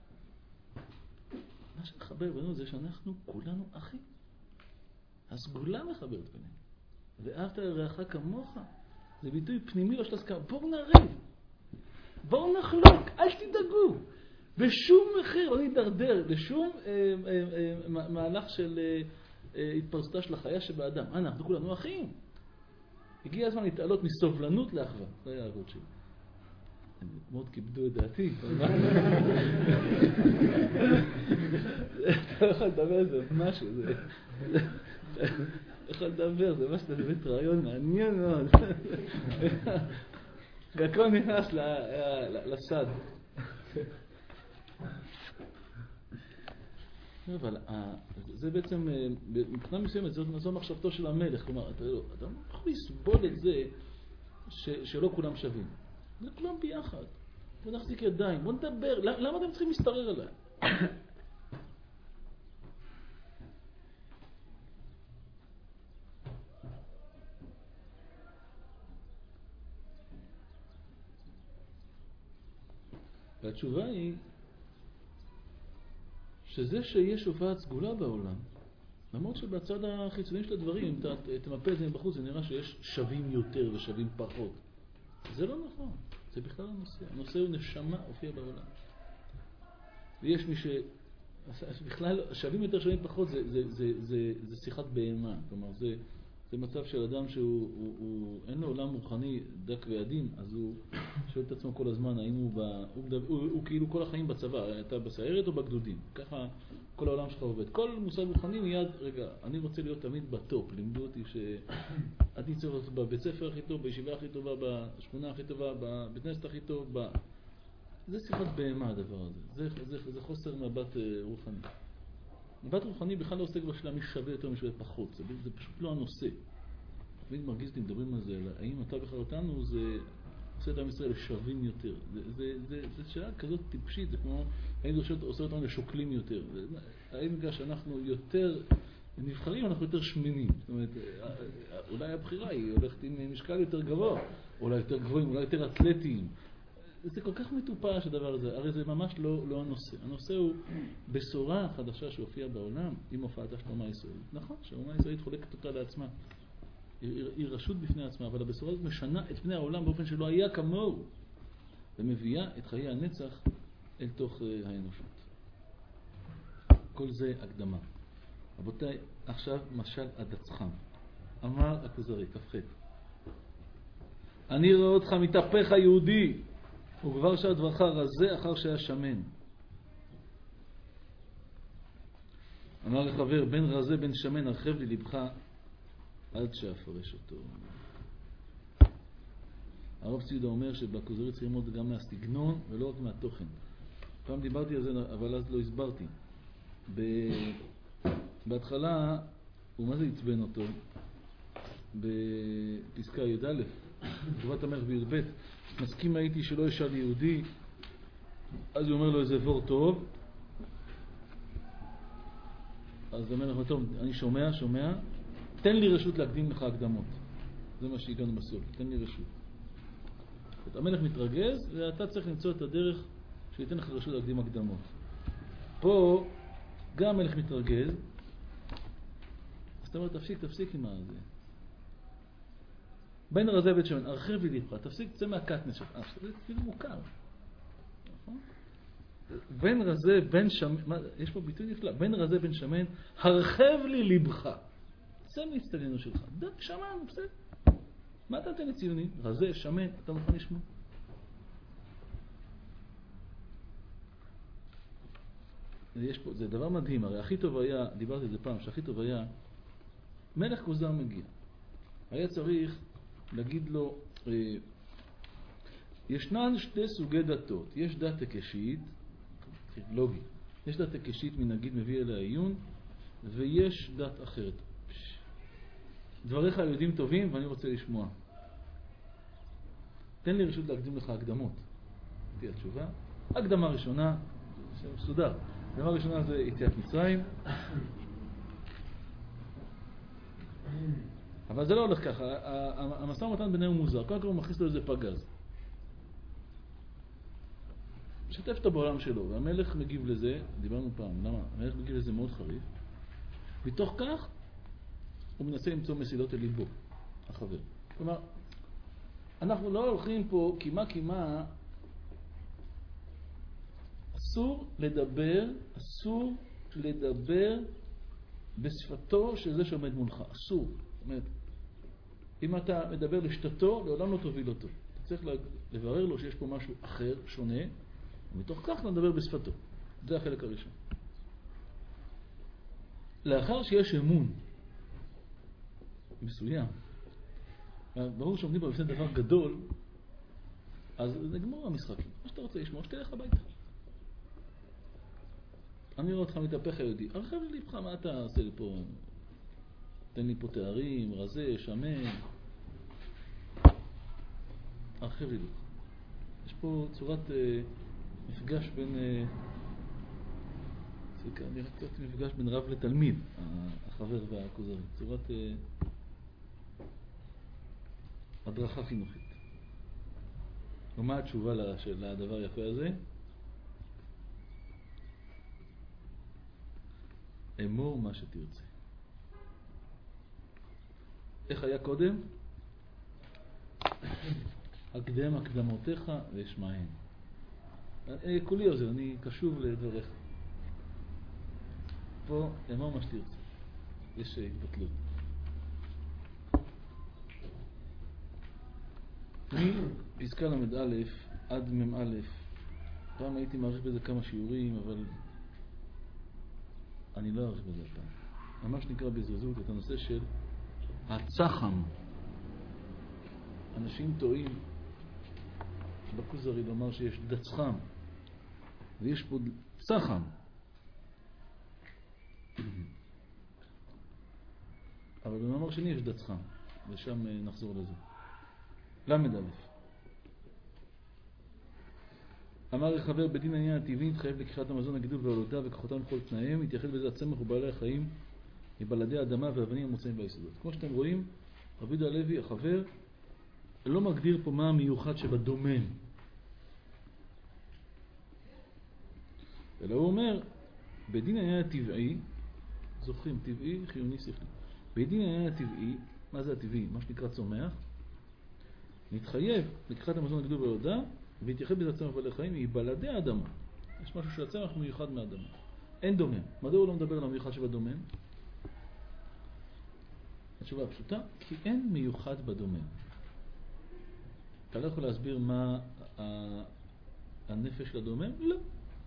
מה שמחבר בינינו זה שאנחנו כולנו אחים. הסגולה מחברת בינינו. ואהבת לרעך כמוך. זה ביטוי פנימי לא של הסכמה. בואו נריב. בואו נחלוק. אל תדאגו. בשום מחיר לא נדרדר. בשום מהלך של התפרצותה של החיה שבאדם. אנחנו כולנו אחים. הגיע הזמן להתעלות מסובלנות לאחווה. זה היה העבוד שלי. הם מאוד כיבדו את דעתי. אתה לא יכול לדבר על זה משהו. יכול לדבר, זה ממש באמת רעיון מעניין מאוד. הכל נכנס לסד. אבל זה בעצם, מבחינה מסוימת, זו מחשבתו של המלך. כלומר, אתה לא יכול לסבול את זה שלא כולם שווים. זה כולם ביחד. בוא נחזיק ידיים, בוא נדבר. למה אתם צריכים להסתרר עליי? והתשובה היא שזה שיש הופעת סגולה בעולם, למרות שבצד החיצוני של הדברים, אם אתה תמפה את זה מבחוץ, זה נראה שיש שווים יותר ושווים פחות. זה לא נכון, זה בכלל הנושא. הנושא הוא נשמה הופיע בעולם. ויש מי שבכלל שווים יותר שווים פחות, זה שיחת בהמה. כלומר, זה מצב של אדם אין לו עולם רוחני דק ועדין, אז הוא שואל את עצמו כל הזמן, האם הוא כאילו כל החיים בצבא, אתה בסיירת או בגדודים? ככה כל העולם שלך עובד. כל מושג רוחני מיד, רגע, אני רוצה להיות תמיד בטופ. לימדו אותי שאני צריך להיות בבית ספר הכי טוב, בישיבה הכי טובה, בשכונה הכי טובה, בבית כנסת הכי טוב. זה שיחת בהמה הדבר הזה. זה חוסר מבט רוחני. מבט רוחני בכלל לא עוסק בשאלה מי שווה יותר מי שווה פחות. זה פשוט לא הנושא. תמיד מרגיז אותי מדברים על זה, האם אתה בחר אותנו זה עושה את עם ישראל לשווים יותר. זה שאלה כזאת טיפשית, זה כמו האם זה עושה אותנו לשוקלים יותר. האם בגלל שאנחנו יותר נבחרים, אנחנו יותר שמנים. זאת אומרת, אולי הבחירה היא הולכת עם משקל יותר גבוה, אולי יותר גבוהים, אולי יותר אתלטיים. זה כל כך מטופש הדבר הזה, הרי זה ממש לא הנושא. הנושא הוא בשורה חדשה שהופיעה בעולם עם הופעתה של אומה ישראלית. נכון, שהאומה הישראלית חולקת אותה לעצמה. היא רשות בפני עצמה, אבל הבשורה הזאת משנה את פני העולם באופן שלא היה כמוהו, ומביאה את חיי הנצח אל תוך האנושות. כל זה הקדמה. רבותיי, עכשיו משל הדצחן. אמר הכוזרי, כ"ח. אני רואה אותך מתהפך היהודי, וכבר שהדברך רזה אחר שהיה שמן. אמר לחבר, בין רזה בין שמן הרחב לי לבך עד שאפרש אותו. הרב ציודה אומר שבכוזרי צריך ללמוד גם מהסגנון ולא רק מהתוכן. פעם דיברתי על זה אבל אז לא הסברתי. בהתחלה, הוא מה זה עצבן אותו? בפסקה י"א, תשובת המלך בי"ב, מסכים הייתי שלא ישאל יהודי, אז הוא אומר לו איזה וור טוב, אז המלך אומר, טוב, אני שומע, תן לי רשות להקדים לך הקדמות. זה מה שהגענו בסוף, תן לי רשות. המלך מתרגז, ואתה צריך למצוא את הדרך שייתן לך רשות להקדים הקדמות. פה גם המלך מתרגז, אז אתה אומר, תפסיק עם זה. בין רזה בית שמן, הרחב לי לבך, תפסיק, תצא מהקטנס שלך. זה כאילו מוכר. נכון? בין רזה בין שמן, יש פה ביטוי נפלא, בין רזה בין שמן, הרחב לי לבך. צא מהצטדינו שלך. שמענו, בסדר. מה אתה נותן לציונים? רזה, שמן, אתה מוכן לשמוע? זה דבר מדהים, הרי הכי טוב היה, דיברתי את זה פעם, שהכי טוב היה, מלך כוזר מגיע. היה צריך להגיד לו, ישנן שתי סוגי דתות, יש דת הקשית, לוגי, יש דת הקשית מנגיד מביא אליה עיון, ויש דת אחרת. דבריך יודעים טובים ואני רוצה לשמוע. תן לי רשות להקדים לך הקדמות. תהיה התשובה. הקדמה ראשונה, מסודר. הקדמה ראשונה זה יציאת מצרים. אבל זה לא הולך ככה. המשא ומתן ביניהם הוא מוזר. קודם כל הוא מכניס לו איזה פגז. משתף אותו בעולם שלו. והמלך מגיב לזה, דיברנו פעם, למה? המלך מגיב לזה מאוד חריף. מתוך כך הוא מנסה למצוא מסילות אל ליבו, החבר. כלומר, אנחנו לא הולכים פה כמעט אסור לדבר בשפתו של זה שעומד מולך. אסור. זאת אומרת, אם אתה מדבר לשתתו, לעולם לא תוביל אותו. אתה צריך לברר לו שיש פה משהו אחר, שונה, ומתוך כך נדבר בשפתו. זה החלק הראשון. לאחר שיש אמון מסוים, ברור שעומדים פה בפני דבר גדול, אז נגמור המשחקים. מה שאתה רוצה לשמוע, שתלך הביתה. אני רואה אותך מתהפך היהודי. הרחב לי לבך, מה אתה עושה לי פה? תן לי פה תארים, רזה, שמן. הרחב לי לבך. יש פה צורת מפגש בין... נראה קצת מפגש בין רב לתלמיד, החבר והכוזרי. צורת הדרכה חינוכית. ומה התשובה לדבר היפה הזה? אמור מה שתרצה. איך היה קודם? הקדם הקדמותיך ואשמען. כולי עוזר, אני קשוב לדבריך. פה אמור מה שתרצה. יש התבטלות. מפסקה למד א' עד מ' א', פעם הייתי מעריך בזה כמה שיעורים, אבל אני לא אעריך בזה פעם. ממש נקרא בזריזות את הנושא של הצחם. אנשים טועים בכוזרי לומר שיש דצחם, ויש פה צחם. אבל במאמר שני יש דצחם, ושם נחזור לזה. למד א'. אמר החבר בדין העניין הטבעי, התחייב לקיחת המזון, הגידול וההולדה וכוחותם בכל תנאיהם, התייחד בזה הצמח ובעלי החיים מבלעדי האדמה והאבנים המוצאים ביסודות. כמו שאתם רואים, רבי יהודה הלוי, החבר, לא מגדיר פה מה המיוחד שבדומם. אלא הוא אומר, בדין העניין הטבעי, זוכרים, טבעי, חיוני, שכלי. בדין העניין הטבעי, מה זה הטבעי? מה שנקרא צומח, נתחייב לקיחת המזון, הגידול וההולדה, והתייחד בזה הצמח ובעלי החיים מבלעדי האדמה. יש משהו שהצמח מיוחד מהאדמה. אין דומם. מדוע הוא לא מדבר על המיוחד שבדומם? התשובה הפשוטה, כי אין מיוחד בדומם. אתה לא יכול להסביר מה הנפש לדומם? לא.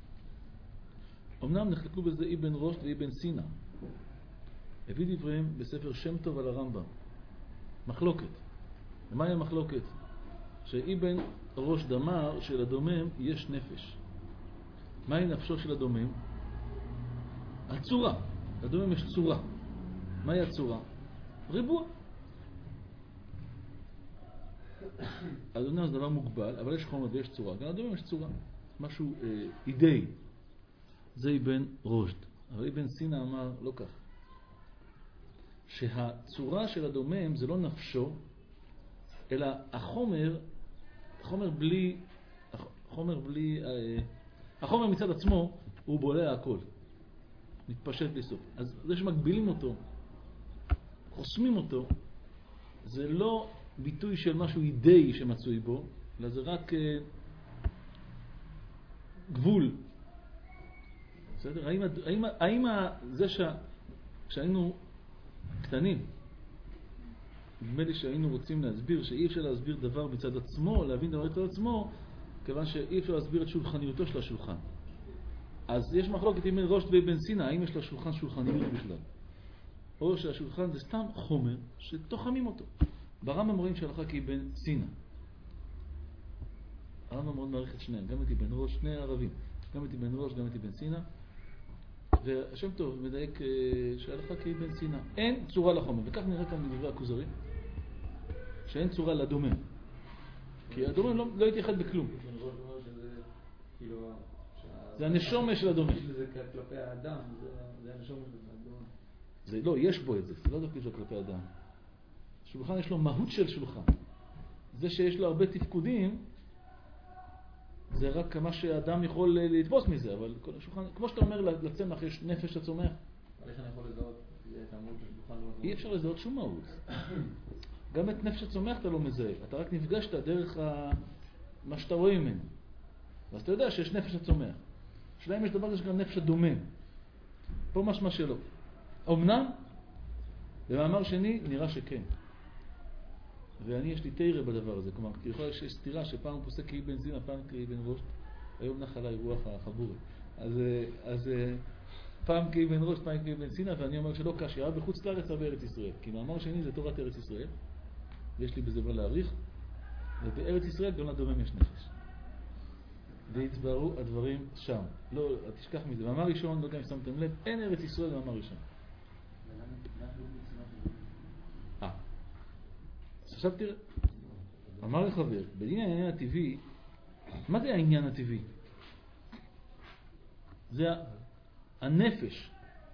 אמנם נחלקו בזה אבן רושד ואבן סינה. הביא דבריהם בספר שם טוב על הרמב"ם. מחלוקת. ומהי המחלוקת? שאבן רושד אמר שלדומם יש נפש. מהי נפשו של הדומם? הצורה. לדומם יש צורה. מהי הצורה? ריבוע. לדומם זה דבר מוגבל, אבל יש חומר ויש צורה. גם לדומם יש צורה. משהו אידאי. זה אבן רושד. אבל אבן סינא אמר לא כך. שהצורה של הדומם זה לא נפשו, אלא החומר מצד עצמו הוא בולע הכל. מתפשט בלי סוף. אז זה שמגבילים אותו, חוסמים אותו, זה לא ביטוי של משהו אידאי שמצוי בו, אלא זה רק גבול. בסדר? האם זה כשהיינו קטנים, נדמה לי שהיינו רוצים להסביר שאי אפשר להסביר דבר מצד עצמו, להבין דבר מצד עצמו, כיוון שאי אפשר להסביר את שולחניותו של השולחן. אז יש מחלוקת עם רושד ואבן סינא, האם יש לשולחן שולחניות בכלל? או שהשולחן זה סתם חומר שתוחמים אותו. ברמב"ם רואים שהלכה כאבן סינא. הרמב"ם מאוד מעריך את שניהם, גם את אבן רושד, שני ערבים, גם את אבן רושד, גם את אבן סינא. והשם טוב מדייק שהלכה כאבן סינא. אין צורה לחומר, וכך נראה כאן בדברי הכוזרי, שאין צורה לדומם. כי הדומם לא יתייחד בכלום. זה הנשומה של הדומם. זה כלפי האדם, זה הנשומה של הדומם. זה לא, יש בו את זה, זה לא דווקא זה כלפי האדם. שולחן יש לו מהות של שולחן. זה שיש לו הרבה תפקודים, זה רק כמה שהאדם יכול לתפוס מזה, אבל כל השולחן, כמו שאתה אומר לצמח יש נפש הצומח. אבל איך אני יכול לזהות את המהות של שולחן? אי אפשר לזהות שום מהות. גם את נפש הצומח אתה לא מזהה, אתה רק נפגשת דרך מה שאתה רואה ממנו. אז אתה יודע שיש נפש הצומח. שלהם יש דבר שגם נפש הדומם. פה משמע שלא. אמנם, במאמר שני נראה שכן. ואני יש לי תירה בדבר הזה, כלומר, כי יכול להיות שיש סתירה שפעם הוא פוסק כאבן סינא, פעם כאבן רושד, היום נח עליי רוח החבורי. אז פעם כאבן רושד, פעם כאבן סינא, ואני אומר שלא קשה, היה בחוץ לארץ, היה בארץ ישראל. כי מאמר שני זה תורת ארץ ישראל, ויש לי בזה מה להעריך, ובארץ ישראל גם לדומם יש נפש. והצברו הדברים שם. לא, תשכח מזה. מאמר ראשון, לא יודע אם שמתם לב, אין ארץ ישראל מאמר ראשון. אז עכשיו תראה, אמר לחבר, בדין העניין הטבעי, מה זה העניין הטבעי? זה הנפש,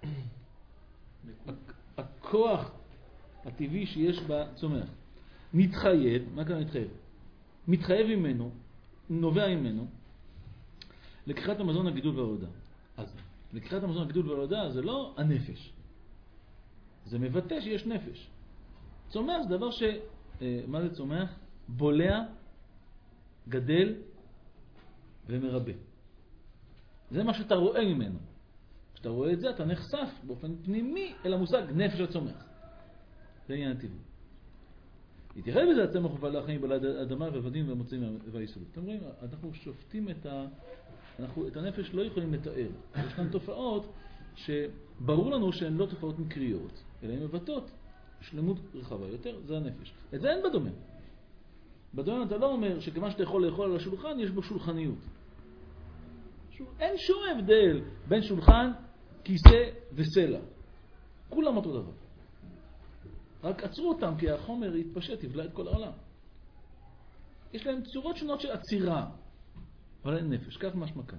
הכוח הטבעי שיש בצומח. מתחייב, מה כאן מתחייב? מתחייב ממנו, נובע ממנו, לקיחת המזון, הגידול וההולדה. אז לקיחת המזון, הגידול וההולדה זה לא הנפש. זה מבטא שיש נפש. צומח זה דבר מה זה צומח? בולע, גדל ומרבה. זה מה שאתה רואה ממנו. כשאתה רואה את זה, אתה נחשף באופן פנימי אל המושג נפש הצומח. זה עניין הטבעי. יתייחד בזה הצמח ובעלי החיים בלעד אדמה ועבדים והמוצאים והיסודות. אתם רואים, אנחנו שופטים את הנפש לא יכולים לתאר. ישנן תופעות שברור לנו שהן לא תופעות מקריות, אלא הן מבטאות שלמות רחבה יותר, זה הנפש. את זה אין בדומם. בדומם אתה לא אומר שכמה שאתה יכול לאכול על השולחן, יש בו שולחניות. אין שום הבדל בין שולחן, כיסא וסלע. כולם אותו דבר. רק עצרו אותם כי החומר יתפשט, יבלע את כל העולם. יש להם צורות שונות של עצירה, אבל אין נפש. כך משמע כאן.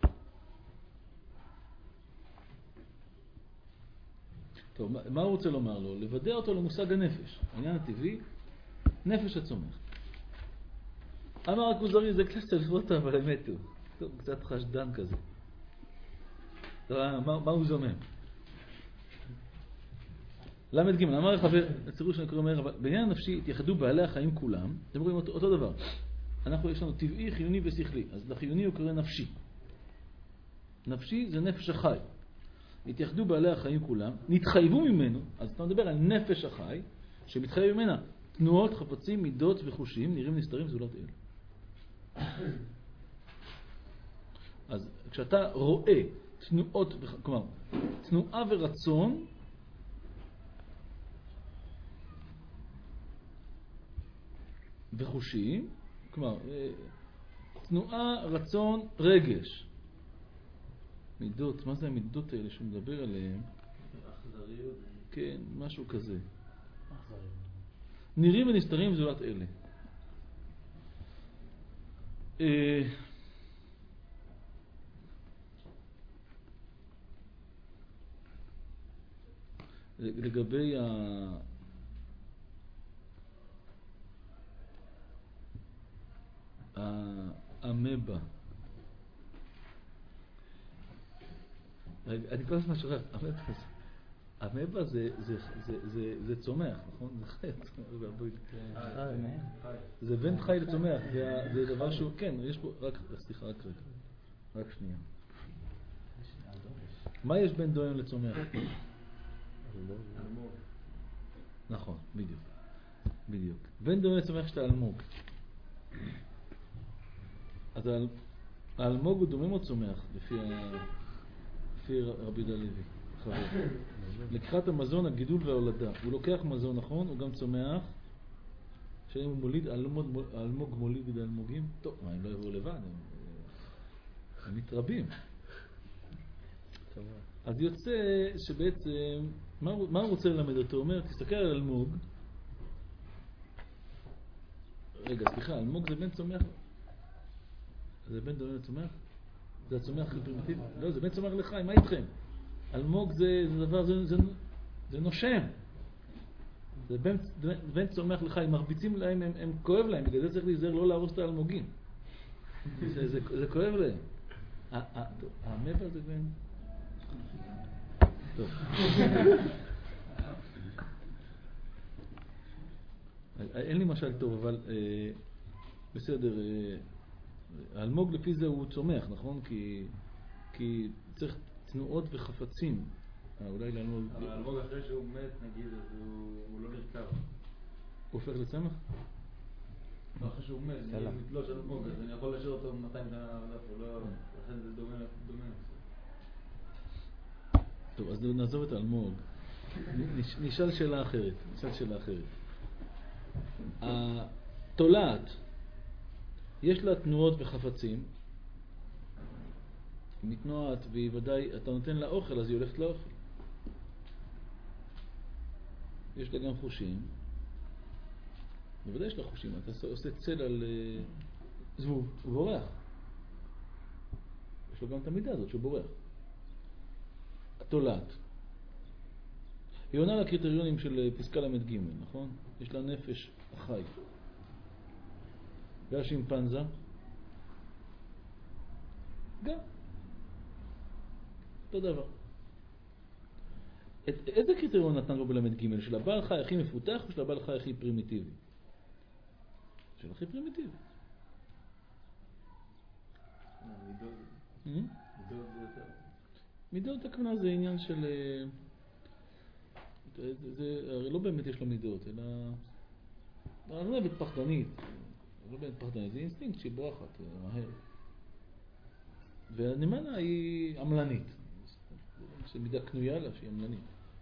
טוב, מה הוא רוצה לומר לו? לוודא אותו למושג הנפש. העניין הטבעי, נפש הצומח. אמר הכוזרי, זה קצת סלפוטה, אבל אמת הוא. טוב, קצת חשדן כזה. טוב, מה הוא זומם? למד ג' אמר החבר, הצירוף שאני קורא מהר, אבל בעניין הנפשי התייחדו בעלי החיים כולם, אתם רואים אותו דבר. יש לנו טבעי, חיוני ושכלי. אז לחיוני הוא קורא נפשי. נפשי זה נפש החי. התייחדו בעלי החיים כולם, נתחייבו ממנו, אז אתה מדבר על נפש החי, שמתחייב ממנה תנועות, חפצים, מידות וחושים, נראים נסתרים זולת אלה. אז כשאתה רואה תנועות, כלומר, תנועה ורצון, וחושים, כלומר, תנועה, רצון, רגש. מידות, מה זה המידות האלה שהוא מדבר עליהן? אכזריות. כן, משהו כזה. נראים ונסתרים זולת אלה. לגבי המבה. אני כל הזמן שוכח, המבה זה צומח, נכון? זה חי. זה בין חי לצומח, זה דבר שהוא, כן, יש פה, סליחה, רק רגע. רק שנייה. מה יש בין דוהם לצומח? אלמוג. נכון, בדיוק. בין דוהם לצומח שאתה אלמוג. אז האלמוג הוא דומם או צומח, לפי רבי יהודה הלוי, חבר. לקחת המזון, הגידול וההולדה. הוא לוקח מזון, נכון? הוא גם צומח. שאם הוא מוליד, האלמוג מוליד האלמוגים. טוב, מה, הם לא יבואו לבד, הם מתרבים. אז יוצא שבעצם, מה הוא רוצה ללמד אותו? הוא אומר, תסתכל על אלמוג. רגע, סליחה, אלמוג זה בן צומח. זה בן דומה לצומח? זה הצומח הכי פרימיטיבי? לא, זה בן צומח לחי, מה איתכם? אלמוג זה דבר, זה נושם. זה בן צומח לחי, מרביצים להם, הם כואב להם, בגלל זה צריך להיזהר לא להרוס את האלמוגים. זה כואב להם. המבה זה בן... טוב. אין לי משל טוב, אבל בסדר. האלמוג לפי זה הוא צומח, נכון? כי צריך תנועות וחפצים. אולי לאלמוג... אבל האלמוג אחרי שהוא מת, נגיד, אז הוא לא נרקב. הוא הופך לצמח? אחרי שהוא מת, אני מתלוש אלמוג, אז אני יכול להשאיר אותו 200 שנה עליו, לכן זה דומה. טוב, אז נעזוב את האלמוג. נשאל שאלה אחרת. התולעת, יש לה תנועות וחפצים. היא מתנועת, והיא ודאי, אתה נותן לה אוכל, אז היא הולכת לאוכל. יש לה גם חושים. בוודאי יש לה חושים. אתה עושה צל על זבוב, הוא בורח. יש לו גם את המידה הזאת שהוא בורח. התולעת. היא עונה לקריטריונים של פסקה למד ג', נכון? יש לה נפש החי. והשימפנזה? גם. אותו דבר. איזה קריטריון נתן לו בלמד ג'? של הבעל חי הכי מפותח או של הבעל חי הכי פרימיטיבי? של הכי פרימיטיבי. מידות זה יותר. מידות הכוונה זה עניין של... הרי לא באמת יש לו מידות, אלא... ארנבת פחדנית. לא באמת פחדנית, זה אינסטינקט שהיא בורחת מהר. והנמלה היא עמלנית. זה מידה קנויה לה שהיא עמלנית.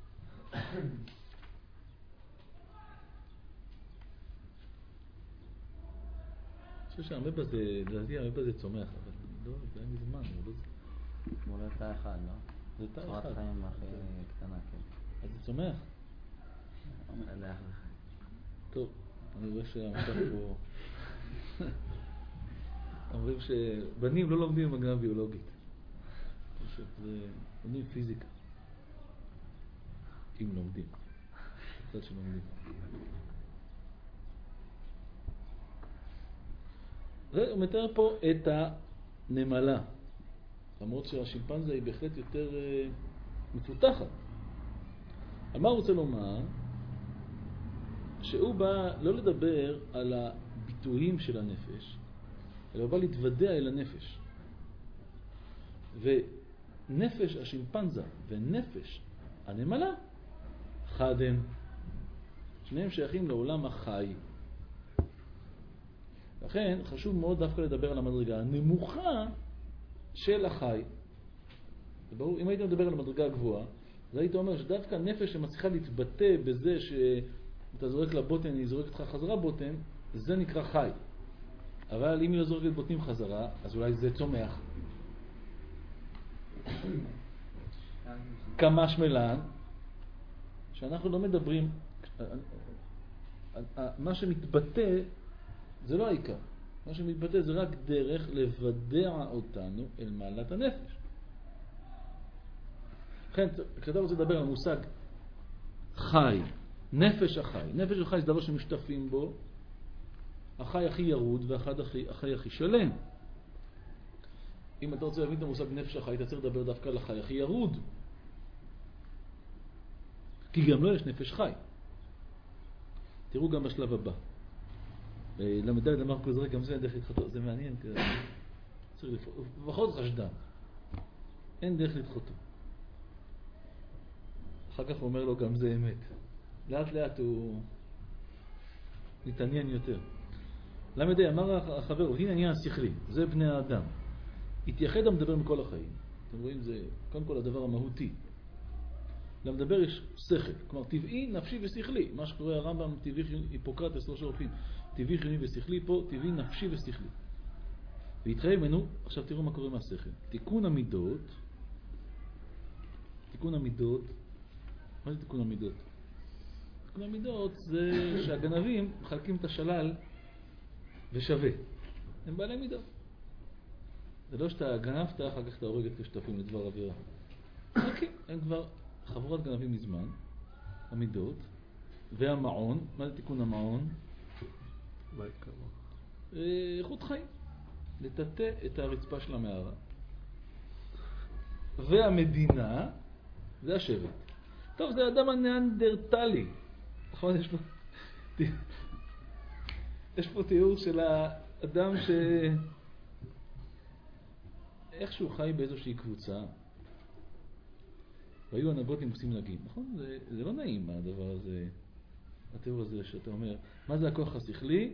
אני חושב שהמבה זה, לדעתי המבה זה צומח, אבל לא, זה היה מזמן, אבל לא זה. כמו לא תא אחד, לא? זה תא אחד. צורת חיים הכי קטנה, כן. אז זה צומח. מלאך וחיים. טוב, אני רואה שהמצב פה... אומרים שבנים לא לומדים מגנה ביולוגית. זה לומדים פיזיקה. אם לומדים. קצת שלומדים. הוא מתאר פה את הנמלה. למרות שהשימפנזה היא בהחלט יותר מפותחת. אבל מה הוא רוצה לומר? שהוא בא לא לדבר על הביטויים של הנפש, אלא הוא בא להתוודע אל הנפש. ונפש השימפנזה ונפש הנמלה חד הם. שניהם שייכים לעולם החי. לכן חשוב מאוד דווקא לדבר על המדרגה הנמוכה של החי. זה ברור, אם היית מדבר על המדרגה הגבוהה, אז היית אומר שדווקא נפש שמצליחה להתבטא בזה שאתה זורק לבוטן, היא זורקת לך חזרה בוטן, זה נקרא חי. אבל אם היא לא זורקת בוטנים חזרה, אז אולי זה צומח. כמשמלן, שאנחנו לא מדברים, מה שמתבטא זה לא העיקר. מה שמתבטא זה רק דרך לבדע אותנו אל מעלת הנפש. לכן, כשאתה רוצה לדבר על המושג חי, נפש החי. נפש החי זה דבר שמשתתפים בו, החי הכי ירוד והחי הכי שלם. אם אתה רוצה להבין את המושג נפש החי, אתה צריך לדבר דווקא על החי הכי ירוד. כי גם לא יש נפש חי. תראו גם בשלב הבא. למדל אמר כוזרי, גם זה אין דרך לדחותו. זה מעניין. בכל זאת חשדן. אין דרך לדחותו. אחר כך הוא אומר לו, גם זה אמת. לאט לאט הוא מתעניין יותר. למדי אמר החבר, הנה עניין השכלי. זה בני האדם. התייחד המדבר מכל החיים. אתם רואים, זה קודם כל הדבר המהותי. למדבר יש שכל, כלומר טבעי, נפשי ושכלי. מה שקורא הרמב"ם, טבעי, היפוקרטס, לא שרופים, טבעי, חיוני ושכלי, פה טבעי, נפשי ושכלי. והתחייב ממנו, עכשיו תראו מה קורה מהשכל. תיקון המידות, מה זה תיקון המידות? תיקון המידות זה שהגנבים מחלקים את השלל ושווה. הם בעלי מידות. זה לא שאתה גנבת, אחר כך אתה הורג את כשותפים לדבר עבירה. הם כבר חבורת גנבים מזמן, המידות, והמעון. מה זה תיקון המעון? איכות חיים. לטאטא את הרצפה של המערה. והמדינה, זה השבט. טוב, זה האדם הניאנדרטלי. נכון, יש פה תיאור של האדם איכשהו חי באיזושהי קבוצה. והיו הנהגות נימוסים מנהגים. נכון? זה לא נעים הדבר הזה, התיאור הזה שאתה אומר, מה זה הכוח השכלי?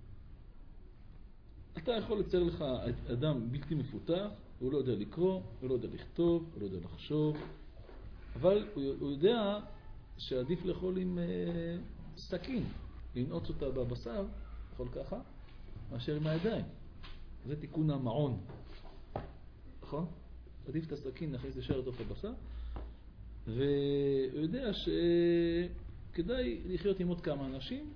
אתה יכול לצייר לך אדם בלתי מפותח, הוא לא יודע לקרוא, הוא לא יודע לכתוב, הוא לא יודע לחשוב, אבל הוא יודע שעדיף לאכול עם סכין, לנעוץ אותה בבשר, לאכול ככה, מאשר עם הידיים. זה תיקון המעון. נכון? עדיף את הסכין, נכניס ישר לתוך הבשר, והוא יודע שכדאי לחיות עם עוד כמה אנשים,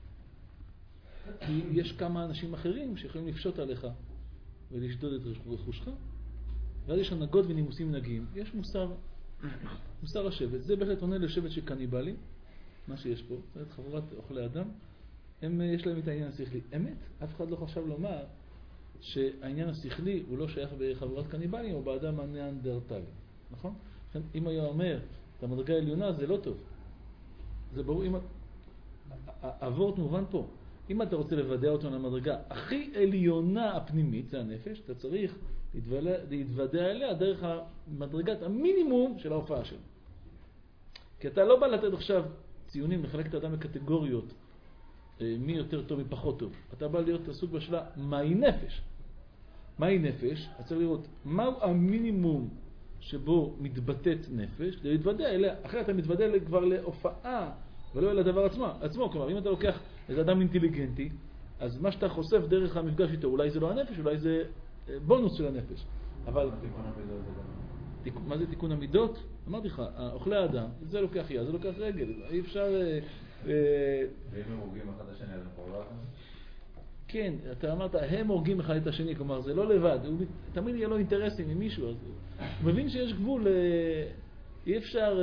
כי יש כמה אנשים אחרים שיכולים לפשוט עליך ולשדוד את רכושך, ואז יש הנהגות ונימוסים מנהגים. יש מוסר השבט. זה בהחלט עונה לשבט של קניבלים, מה שיש פה. זאת חבורת אוכלי אדם. יש להם את העניין השכלי. אמת, אף אחד לא חשב לומר שהעניין השכלי הוא לא שייך בחבורת קניבלים או באדם הניאנדרטלי. נכון? אם היה אומר את המדרגה העליונה, זה לא טוב. זה ברור. העבורת מובן פה. אם אתה רוצה לוודא אותו למדרגה הכי עליונה הפנימית, זה הנפש, אתה צריך להתוודע אליה דרך המדרגת המינימום של ההופעה שלו. כי אתה לא בא לתת עכשיו ציונים, לחלק את האדם בקטגוריות מי יותר טוב, מי פחות טוב. אתה בא להיות עסוק בשאלה, מהי נפש? מהי נפש? אתה צריך לראות מהו המינימום שבו מתבטאת נפש, כדי להתוודע אליה. אחרי אתה מתוודע כבר להופעה, ולא אל הדבר עצמו. כלומר, אם אתה לוקח איזה אדם אינטליגנטי, אז מה שאתה חושף דרך המפגש איתו, אולי זה לא הנפש, אולי זה בונוס של הנפש. אבל מה זה תיקון המידות? אמרתי לך, אוכלי האדם, זה לוקח יד, זה לוקח רגל, אי אפשר... ואם הם הורגים אחד השני, אז הם קוראים? כן, אתה אמרת, הם הורגים אחד את השני, כלומר, זה לא לבד, תמיד יהיה לו אינטרסים עם מישהו, אז הוא מבין שיש גבול, אי אפשר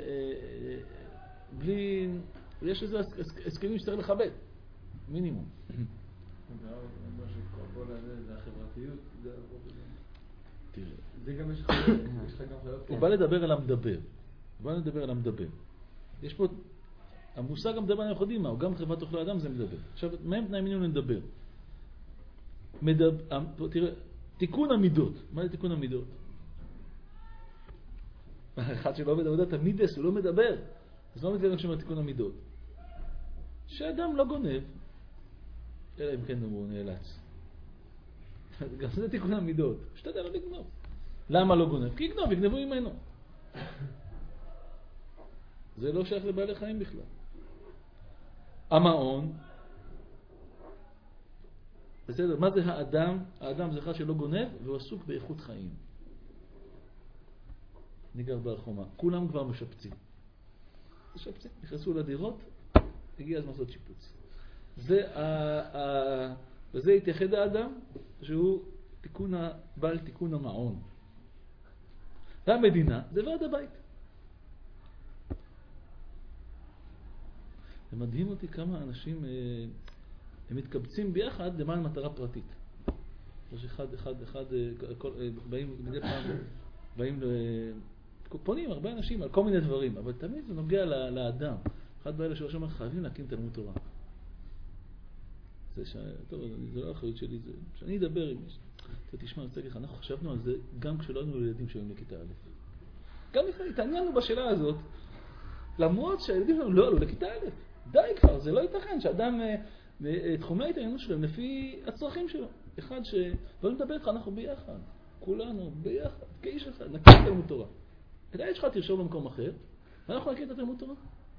בלי... יש איזה הסכמים שצריך לכבד, מינימום. כל הזה זה החברתיות, תראה. זה גם יש לך גם חיות. הוא בא לדבר על המדבר. יש פה, המושג המדבר אנחנו יודעים מה, הוא גם חברת אוכלי אדם זה מדבר. עכשיו, מהם תנאי מינימום לדבר? תראה, תיקון המידות. מה זה תיקון המידות? אחד שלא עובד עבודת המידס, הוא לא מדבר. אז לא מתכוון כשאומר תיקון המידות. שאדם לא גונב, אלא אם כן הוא נאלץ. גם זה תיקון המידות. שתדע לא לגנוב. למה לא גונב? כי יגנבו ממנו. זה לא שייך לבעלי חיים בכלל. המעון, בסדר, מה זה האדם? האדם זה אחד שלא גונב והוא עסוק באיכות חיים. אני גר בהר חומה. כולם כבר משפצים. נכנסו לדירות, הגיע הזמן לעשות שיפוץ. וזה התייחד האדם, שהוא בעל תיקון המעון. והמדינה זה ועד הבית. זה מדהים אותי כמה אנשים הם מתקבצים ביחד למען מטרה פרטית. יש אחד, מדי פעם באים, פונים הרבה אנשים על כל מיני דברים, אבל תמיד זה נוגע לאדם. אחד באלה שראש אומר, חייבים להקים תלמוד תורה. טוב, זה לא האחריות שלי, זה שאני אדבר עם מישהו. תשמע, אני רוצה להגיד לך, אנחנו חשבנו על זה גם כשלא היינו לילדים שהיו לכיתה א'. גם התעניינו בשאלה הזאת, למרות שהילדים שלנו לא עלו לכיתה א'. די כבר, זה לא ייתכן שאדם, תחומי ההתעניינות שלהם לפי הצרכים שלו. אחד לא נדבר איתך, אנחנו ביחד. כולנו ביחד, כאיש אחד, נקים תלמוד תורה. כדאי שלך תרשום במקום אחר, ואנחנו נקים את התלמוד תורה.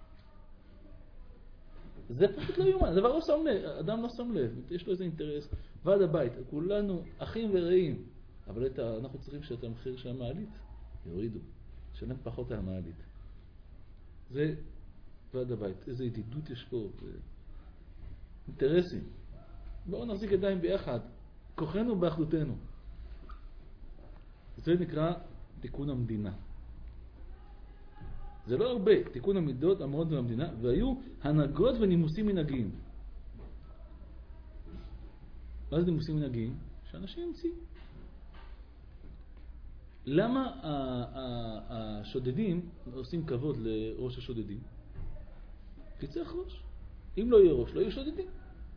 זה פשוט לא יומן, זה לא שם לב, אדם לא שם לב, יש לו איזה אינטרס. ועד הבית, כולנו אחים ורעים, אבל אנחנו צריכים שאת המחיר של המעלית יורידו, שלם פחות על המעלית. זה ועד הבית, איזה ידידות יש פה, אינטרסים. בואו נחזיק ידיים ביחד, כוחנו באחדותנו. זה נקרא תיקון המדינה. זה לא הרבה, תיקון המידות, המרות והמדינה, והיו הנהגות ונימוסים מנהגיים. מה זה נימוסים מנהגיים? שאנשים המציאו. למה השודדים עושים כבוד לראש השודדים? כי צריך ראש. אם לא יהיה ראש, לא יהיו שודדים.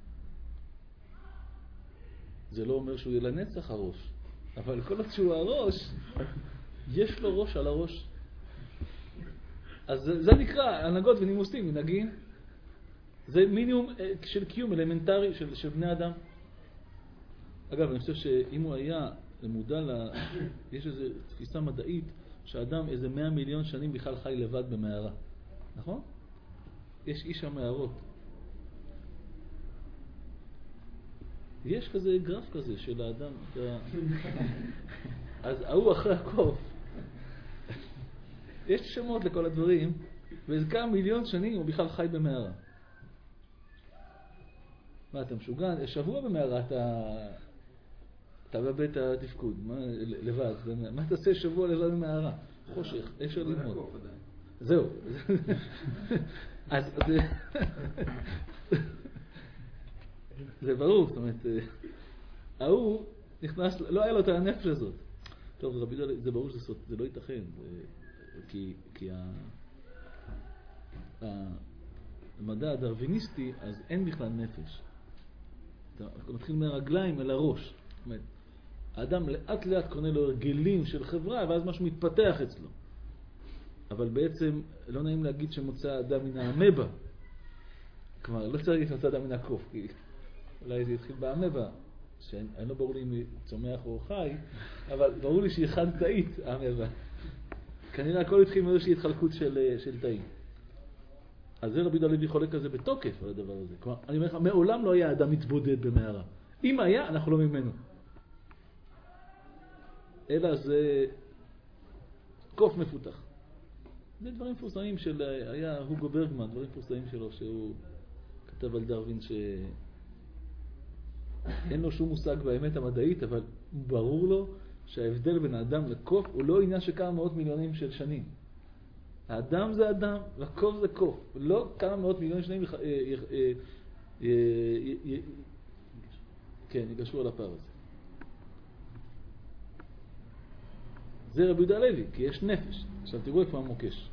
זה לא אומר שהוא יהיה לנצח הראש, אבל כל עוד שהוא הראש, יש לו ראש על הראש. אז זה נקרא הנהגות ונימוסים, מנהגים. זה מינימום של קיום אלמנטרי של בני אדם. אגב, אני חושב שאם הוא היה מודע יש איזו תפיסה מדעית שהאדם איזה 100 מיליון שנים בכלל חי לבד במערה. נכון? יש איש המערות. יש כזה גרף כזה של האדם. אז ההוא אחרי הקוף. יש שמות לכל הדברים, ואיזה כמה מיליון שנים הוא בכלל חי במערה. מה, אתה משוגע? שבוע במערה אתה מאבד את התפקוד, לבד. מה אתה עושה שבוע לבד במערה? חושך, אפשר ללמוד. זהו. אז זה ברור, זאת אומרת, ההוא נכנס, לא היה לו את הנפש הזאת. טוב, רבי דוד, זה ברור שזה לא ייתכן, כי המדע הדרוויניסטי, אז אין בכלל נפש. אתה מתחיל מהרגליים אל הראש. זאת אומרת, האדם לאט לאט קונה לו הרגלים של חברה, ואז משהו מתפתח אצלו. אבל בעצם לא נעים להגיד שמוצא האדם מן האמבה. כלומר, לא צריך להגיד שמוצא האדם מן הקוף, כי אולי זה התחיל באמבה, שאני לא ברור לי אם היא צומח או חי, אבל ברור לי שהיא חד תאית, האמבה. כנראה הכל התחיל מאיזושהי התחלקות של תאים. אז זה רבי דוד חולק כזה בתוקף על הדבר הזה. כלומר, אני אומר לך, מעולם לא היה אדם מתבודד במערה. אם היה, אנחנו לא ממנו. אלא זה קוף מפותח. זה דברים מפורסמים היה הוגו ברגמן, דברים מפורסמים שלו, שהוא כתב על דרווין שאין לו שום מושג באמת המדעית, אבל ברור לו שההבדל בין האדם לקוף הוא לא עניין שכמה מאות מיליונים של שנים. האדם זה אדם, והקוף זה קוף. לא כמה מאות מיליונים שנים יגשרו על הפער הזה. זה רבי יהודה הלוי, כי יש נפש. עכשיו תראו איפה המוקש.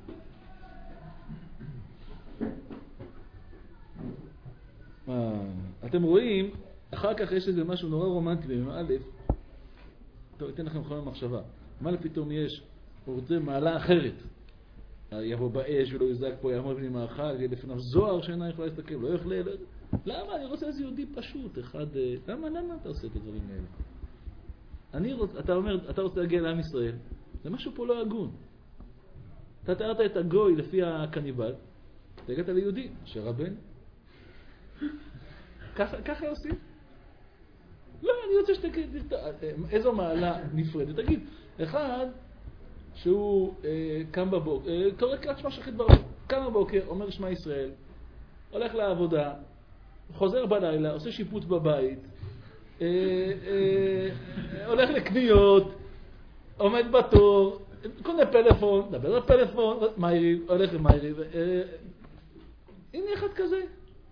אתם רואים, אחר כך יש איזה משהו נורא רומנטי במא' טוב, אתן לכם חומר מחשבה. מה לפתאום יש, הוא רוצה מעלה אחרת. יבוא באש ולא יזק פה, יעמוד בני מאכל, יהיה לפניו זוהר שאינה יכולה להסתכל, לא יוכלה, לא יודע. למה? אני רוצה איזה יהודי פשוט, אחד... למה אתה עושה את הדברים האלה? אתה רוצה להגיע לעם ישראל, זה משהו פה לא הגון. אתה תיארת את הגוי לפי הקניבל, אתה הגעת ליהודי, שרבן. ככה עושים? לא, אני רוצה שתגיד, איזו מעלה נפרדת. תגיד, אחד, שהוא קם בבוקר, קורא קראת שמע שחית ברור, קם בבוקר, אומר שמע ישראל, הולך לעבודה, חוזר בלילה, עושה שיפוץ בבית, הולך לקניות, עומד בתור, קונה פלאפון, דבר בפלאפון, מיירי, הולך למיירי, הנה אחד כזה.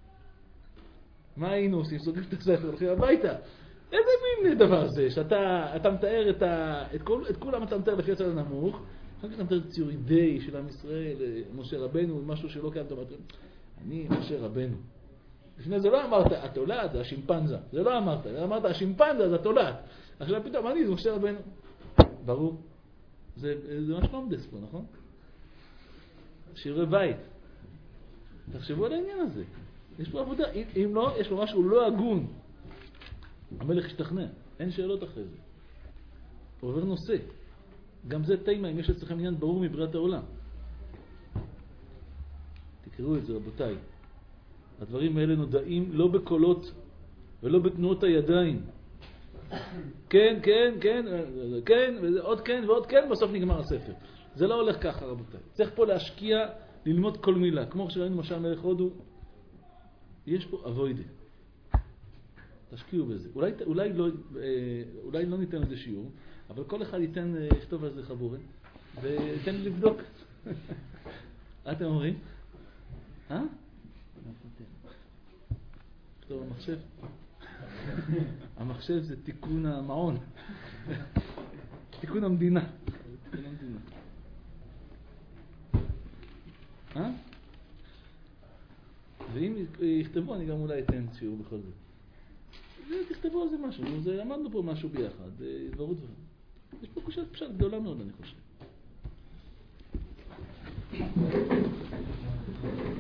מה היינו עושים? סוגרים את הספר, הולכים הביתה. איזה מין דבר זה, שאתה מתאר את כולם אתה מתאר לפי הצד הנמוך, אחר כך אתה מתאר את ציורידי של עם ישראל, משה רבנו, משהו שלא קיים, אתה אומר, אני משה רבנו. לפני זה לא אמרת, התולד זה השימפנזה, זה לא אמרת, אמרת השימפנזה זה התולד. עכשיו פתאום, אני זה משה רבנו. ברור. זה ממש לומדס פה, נכון? שיעורי בית. תחשבו על העניין הזה. יש פה עבודה, אם לא, יש פה משהו לא הגון. המלך השתכנע, אין שאלות אחרי זה. עובר נושא. גם זה תימה, אם יש אצלכם עניין ברור מבריאת העולם. תקראו את זה, רבותיי. הדברים האלה נודעים לא בקולות ולא בתנועות הידיים. כן, כן, כן, כן, ועוד כן ועוד כן, בסוף נגמר הספר. זה לא הולך ככה, רבותיי. צריך פה להשקיע, ללמוד כל מילה. כמו שראינו משל מלך הודו, יש פה אבוידה. תשקיעו בזה. אולי לא ניתן לזה שיעור, אבל כל אחד יכתוב על זה חבורה, ויתן לי לבדוק. מה אתם אומרים? כתוב המחשב. המחשב זה תיקון המעון. תיקון המדינה. תיקון המדינה. ואם יכתבו, אני גם אולי אתן שיעור בכל זה. תכתבו על זה משהו. למדנו פה משהו ביחד. דברו דברים. יש פה קושת פשט גדולה מאוד, אני חושב.